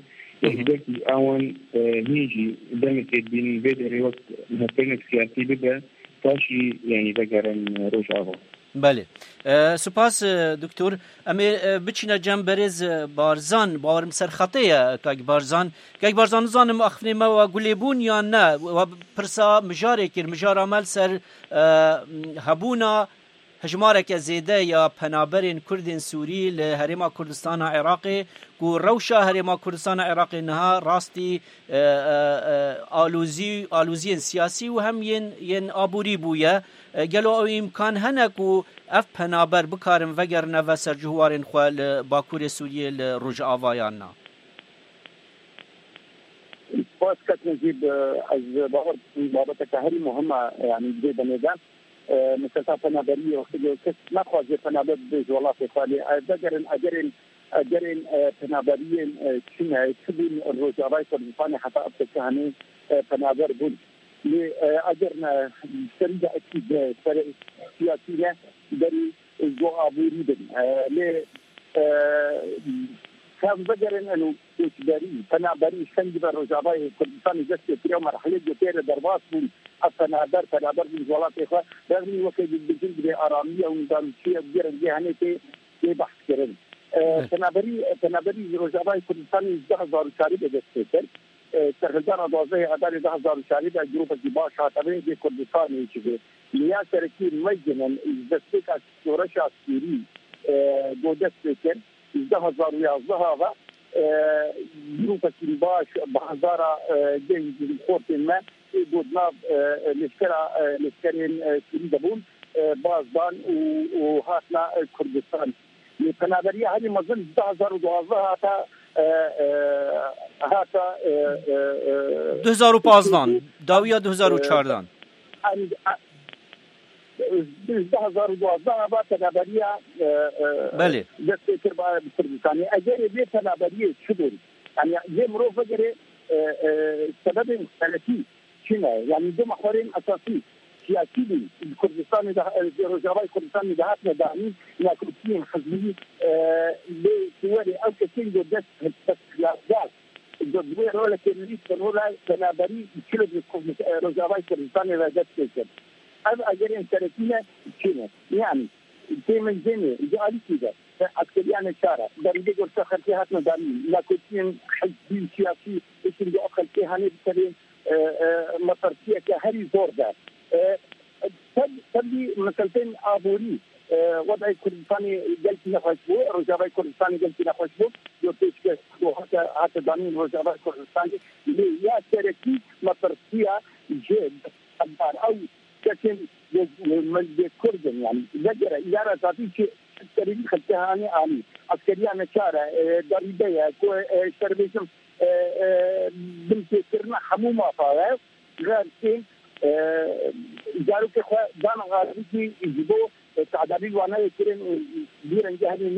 دلتي أوان هيجي دمت بين بدري وقت هفرنك سياسي بدا تاشي يعني ذكرن روش آغا. بله سپاس دکتور امی بچینه جنبرز بارزان باورم سر خطیه که بارزان که بارزان زانم اخفنی ما و گلیبون یا نه و پرسا مجاره کر مجار عمل سر هبونا هجمارك زيده يا پنابرين كردين سوري لهريما كردستان عراقي كو روشا هريما كردستان عراقي انها راستي آلوزي آلوزين سياسي وهم ين ين آبوري بويا قالوا او امكان هنكو اف پنابر بكارن وگرنه و سرجهوارين خواه باكور سوري لروج آوائيانا باس كت نجيب از باور بابتك هري مهمة يعني جدا نظام مثل فنابرية وخلي كس ما خواجه فنابر بجوالات خالي أجرن أجرن أجرن فنابرية كنا تبين الرجاء كردستان حتى أبتكهني فنابر بول لأجرنا سريع أكيد سياسية دري جو أبوري بن ل كان بجرن إنه إجباري فنابري سنجب الرجاء كردستان جسد في يوم مرحلة جتير درباس بول فنابر فنابر بجوالات إخوة رغم وكيد البجند بأرامية ونظامية بجرن جهني في في بحث كرن فنابري فنابري رجاء كردستان جهاز دارشاري بجسد سرخدان دوازه اداره ده هزار شاری به گروه زیبا شاطبه دی کردستان ایچه لیا سرکی مجنن دستک از شورش اسیری دو دستکر ده هزار و یازده و گروه زیبا به هزار جنگ خورتن ما بودنا لشکر لشکرین سوری دبون بازدان و هاتنا کردستان فنابری هذه مظل ده هزار و دوازده هاتا هاتا دو هزار و پانزده داویا دو هزار و چهارده ده هزار و دوازده با تنابریه بله دست کربا کردستانی اگر به تنابریه شدون يعني زي مروفه جري سبب ثلاثي شنو يعني دو محورين اساسي سياسي كردستان ده رجاء كردستان ده هاتنا داعمين ناكلين حزبي لسوري او كثير جدات التسليات الجدوير ولا كنيس ولا تنابري كل رجاء كردستان ده جت كده هذا اجرين ثلاثين شنو يعني زي من زين جالي كده عسكريان الشارع دريدي قلت سخر فيها هاتنا داعمين ناكلين حزبي سياسي اسم جو اخر فيها نبتدي مطرسيه كهري زور ده تبدي مسألتين آبوري وضع كردستاني قلت نخشبه رجاء كردستاني قلت نخشبه يوتيش حتى حتى دانين رجاء كردستاني اللي يا تركي مطرسيه جد أو لكن من كردن يعني لجرا إدارة ذاتي شيء تريد خلتها أنا أني عسكريان الشارع ضريبية كو سيرفيسم بنتكرنا حمومة فاهم غير كين جارو که خو دان غالبی کی يجيبو تعدادي وانا يكرن ديرن جهني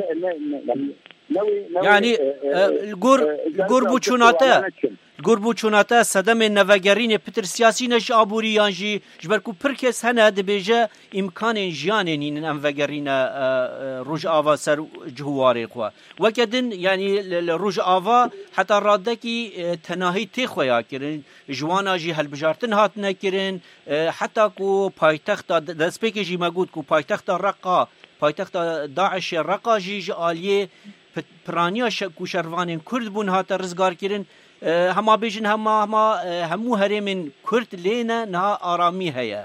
يعني الجور الجور بوچوناته الجور بوچوناته صدم نوگرین پتر سیاسی نش آبوری یانجی جبرکو پرکس هنه دبیجه امکان جیانین این نوگرین روج آوا سر جهواری خو وکدن يعني روج آوا حتى رادکی تناهی تخویا کرن جوانا جی هلبجارتن هات نکرن حتى کو پایتخت دسپیک جی مگود کو پایتخت رقا پایتخت داعش رقا جی آلیه پرانیا کوشروان کرد بون هات رزگار کرن هما بیجن هما هما همو هرمن کرد لینا نه آرامی هيا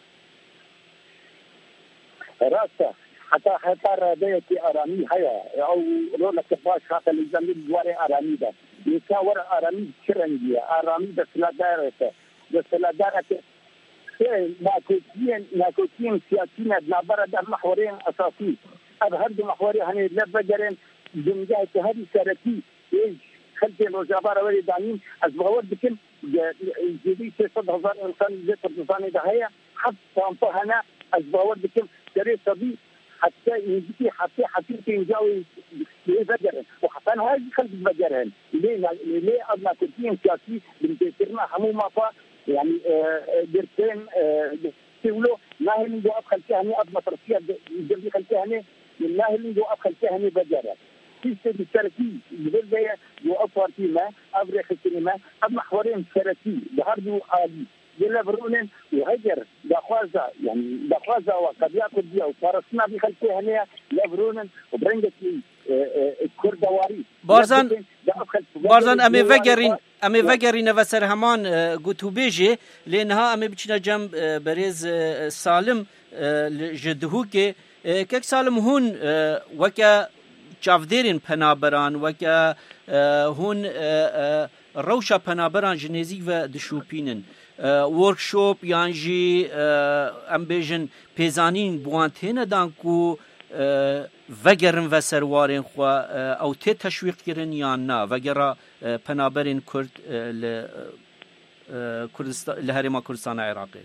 راسته حتى حتى راديتي آرامی هيا او رولا كباش حتى الزميل دواري آرامی ده يكاور آرامی چرنگیه آرامی ده سلادارته ده سلادارته ناكوتين ناكوتين سياسيين نابرة ده محورين أساسي هذا هردو محوري هني لبجرين جمجاه هذه سرتي إيش خلتي الرجابارة ولي دانين أزبغور بكم جديد ستة هزار إنسان جسر نظامي ده هي حتى أنطهنا أزبغور بكم سري صدي حتى يجي حتى حتى ينجاوي لبجرين وحتى هاي خلت بجرين ليه ليه أبنا كوتين سياسي بنتكرنا همو ما فا يعني درتين تقولوا ما هي من جو أدخل كهني أب مطرسية جلدي خل كهني ما هي من جو أدخل كهني بجرة في سبب التركي يقول لي جو أفر سیاسی ما ابرخ سینما اب محورين سرتي بهردو عادي جل برونن وهجر دخوازا يعني دخوازا وقد ياكل بيها وفارسنا بخلفها هنا لبرونن وبرنجت لي كردواري بارزان بارزان امي وگرین امي وگرین و سر همان گوتو بیجه لانها امي بچنا جنب بريز سالم جدهو که کک سالم هون وکا چافدرین پنابران وکا هون روشا پنابران جنزیک و دشوپینن ورکشوپ یانجی ام بیجن پیزانین بوانتینه دانکو وگرن و سروارین خو او ته تشویق کرن یا نه وگرا پنابرین کرد ل کردستان لهرما کردستان عراقی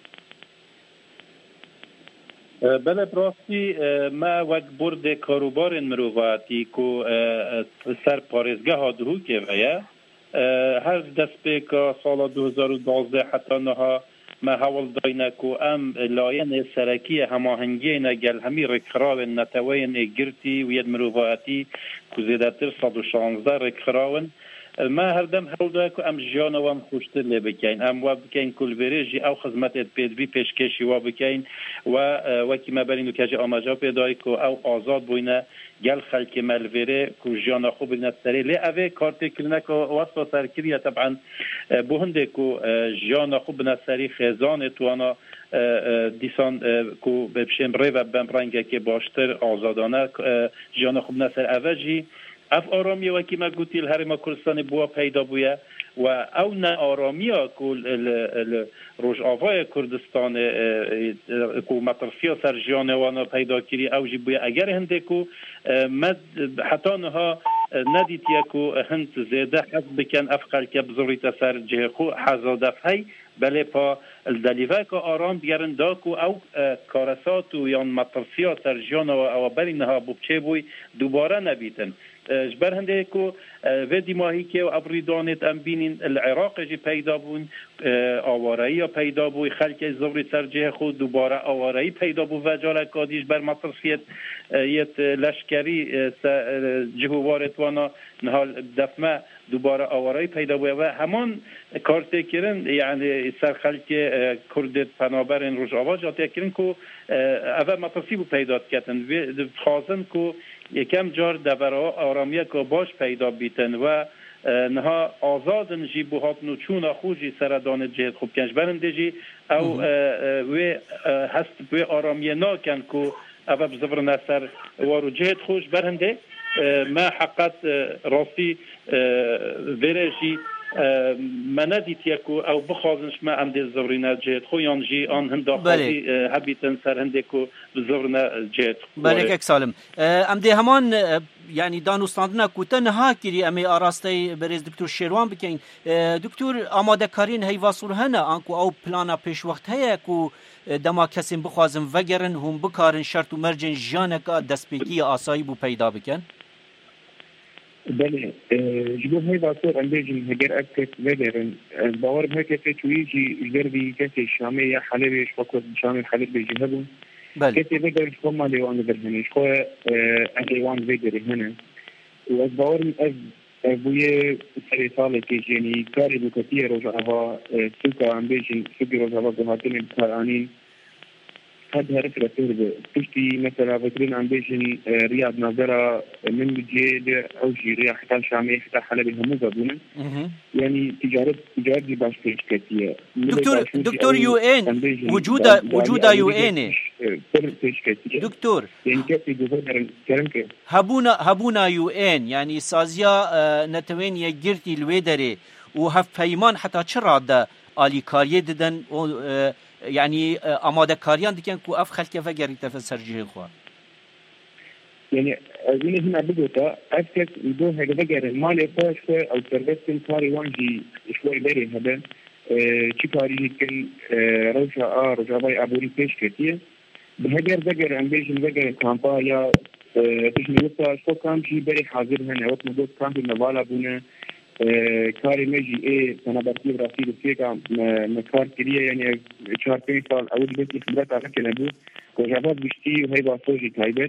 بله براستی ما وقت برد کاروبار مروواتی کو سر پارزگاه ها دهو که ویا هر دست به که سال دو هزار و دوازده حتی نها ما حول داینه کو ام لاین سرکی هماهنگی نگل همی رکراون نتوین گرتی و ید مروواتی کو زیدتر صد و شانزده رکراون ما هردم حول دا که ام جانوام خوشتر لی بکین ام و بکین کل وریجی او خدمت پید بی پیشکشی و بکین و وکی ما برینو که جا آمجا پیدای که او آزاد بوینه گل خلک ملوره که جانا خوب نستری لی اوه کارتی کلنه که واسطا سرکریه طبعا بوهنده که جانا خوب نستری خیزان توانا دیسان که ببشم ری و بمرنگه که باشتر آزادانه جانا خوب نستر اوه جی اف آرامی وکی ما گوتی الهرما کردستان بوا پیدا بویه و او نه آرامی ها که روش آوای کردستان که مطرفی سر جانوانا پیدا کری او جی بویه اگر هنده که حتی نها ندید که هند زیده حد بکن افقل که بزوریت سر جه خو حزادف هی بله پا الدلیوه که آرام بیارن دا که او کارسات و یا مطرفی ها سر جانوانا او بری نها بچه بوی دوباره نبیتن جبر هنده که ودی ماهی که ابریدانت ام بینین العراق جی پیدا بون آوارایی پیدا بوی خلک زوری سرجه خود دوباره آوارایی پیدا بو و جال کادیش بر مطرفیت یت لشکری جهوارت وانا نهال دفمه دوباره آوارایی پیدا بوی و همان کارت کرن یعنی سر خلک کردت پنابرین روش آواز جاتی کرن که اول مطرفی بو پیدا کردن و خواستن که یکم جار دورا آرامیه که باش پیدا بیتن و نها آزادن جی بوهات نوچون خوشی سردان جهد خوب کنش برنده جی او و هست و آرامیه ناکن که او بزفر نصر وارو جهد خوش برنده ما حقت راستی وره جی ما ندید یکو او بخوازنش ما ام دیل زورنا جهد خو یان جی آن هنده خوازی حبیتن سر هنده که بزورنا جهد بله که سالم ام دی همان يعني دانوستاندنا کوته نه کری امی آراسته برز دکتر شیروان بکن دکتر آماده کارین هی واسور هنه آنکو او پلانا پیش وقت هیا کو دما کسیم بخوازم وگرن هم بکارن شرط و مرجن جانکا دستپیکی آسایی بو پیدا بکن بله جبو هی واسور اندیجن هگر اکت وگرن باور بهکت تویجی جربی کسی شامی یا حلبش فکر شامی حلب بجهبون بله كتي بقدر يكون ما ليوان برهني شو أليوان بقدر هنا وأتباور أز أبويا سري صالة كيجيني كاري بكثير رجعوا سوكا عم بيجي سوكي رجعوا بهاتين بكارانين هذا هرف رتور بتشتي مثلا بكرين عم بيجي رياض ناظرة من بجيد أو جي رياض حتى شامي حتى حلبي هم مزبوطين يعني تجارة تجارة دي باش بيج كتير دكتور دكتور يو ان وجود وجود يو ان دكتور يعني كتير جزء كلامك هبونا هبونا يو ان يعني سازيا نتوين يجرتي الويدري وهف پیمان حتى چرا ده آلی کاریه ددن يعني آماده کاریان دیکن کو اف خلک فگری تفسر جه خو يعني أظن هنا بدوتا أفكر يدو هذا بجر مالي فاش أو تربستن كاري وانجي شوي بري هذا شكاري يمكن رجع آه رجع باي أبوري فيش كتير بهجر بجر عم بيجي بجر كامبايا تجني وقتا شو كان شيء بري حاضر هنا وقت مدوت كان في نوالا بونا کاری میجی ای تنابرتی راستی دوستی که مکار کریه یعنی چهار پنج سال اول بیشتر خبرت آخر که نبود که جواب بیشتری و هی باسوجی تایبت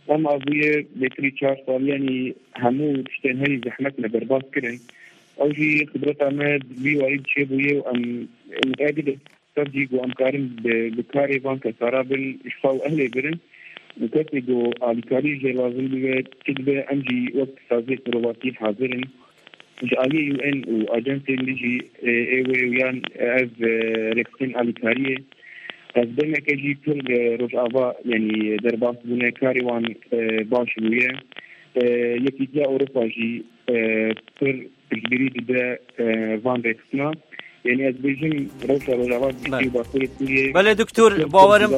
ئەم ئاویە بێتری چهار ساڵیانی هەموو شتێن هەری زەحمەت لە بەرباز کردن ئەوژی خبرەتانە بیوایی چێ بوویە و ئەم مقابل سەرجی گۆ ئەمکارن بکارێ بان کە سارا بن شفا و ئەهلێ برن وكاتي جو الكاري جي لازم بيه تبقى امجي وقت سازية مرواطي حاضرين جالي يو ان واجنسي اللي جي ايوه ويان از ريكسين الكاري از بما كجي كل رجعوا يعني درباس بنا كاري وان باش بويه يكي جا اوروبا جي پر تجبري ده وان ريكسنا يعني از بيجن روشا رجعوا بيجي باكوري سوريا بله دكتور باورم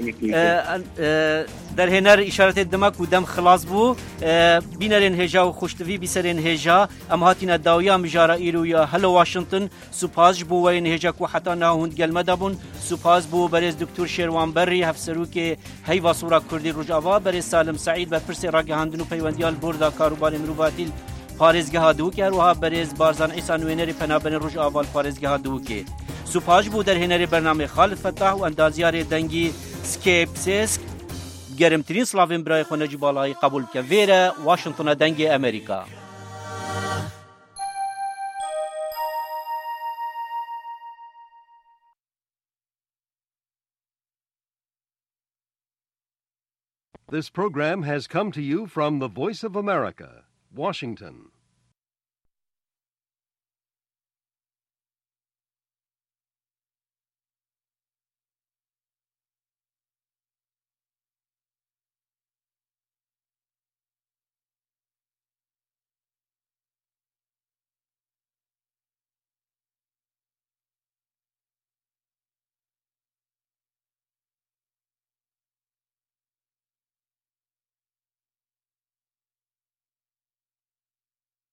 در هنر اشارت دمک و دم خلاص بو بینرین هجا و خوشتوی بیسرین هجا ام هاتین داویا مجارا ایرو یا هلو واشنطن سپاس بو وین هجا کو حتی نه هند گل مدبون سپاس بو برز دکتور شیروان بری هفسرو که هی واسورا کردی رجاوا برز سالم سعید بر پرس راگهاندن و پیوندیال بردا کاروبار مروباتیل پارێزگەها دووکە هەروەها بەرێز بارزان ئیسا نوێنەری پەنابەری ڕۆژ ئاوال پارێزگەها دووکێ سوپاش بوو دەرهێنەری بەرنامەی خالد فەتاح و ئەندازیارێ دەنگی سکێپسێسک گەرمترین سڵاوین برای خۆ نەجی باڵایی قبول بکە vێرە واشنگتنە دەنگی ئەمریکا. This program has come to you from the Voice of America, Washington.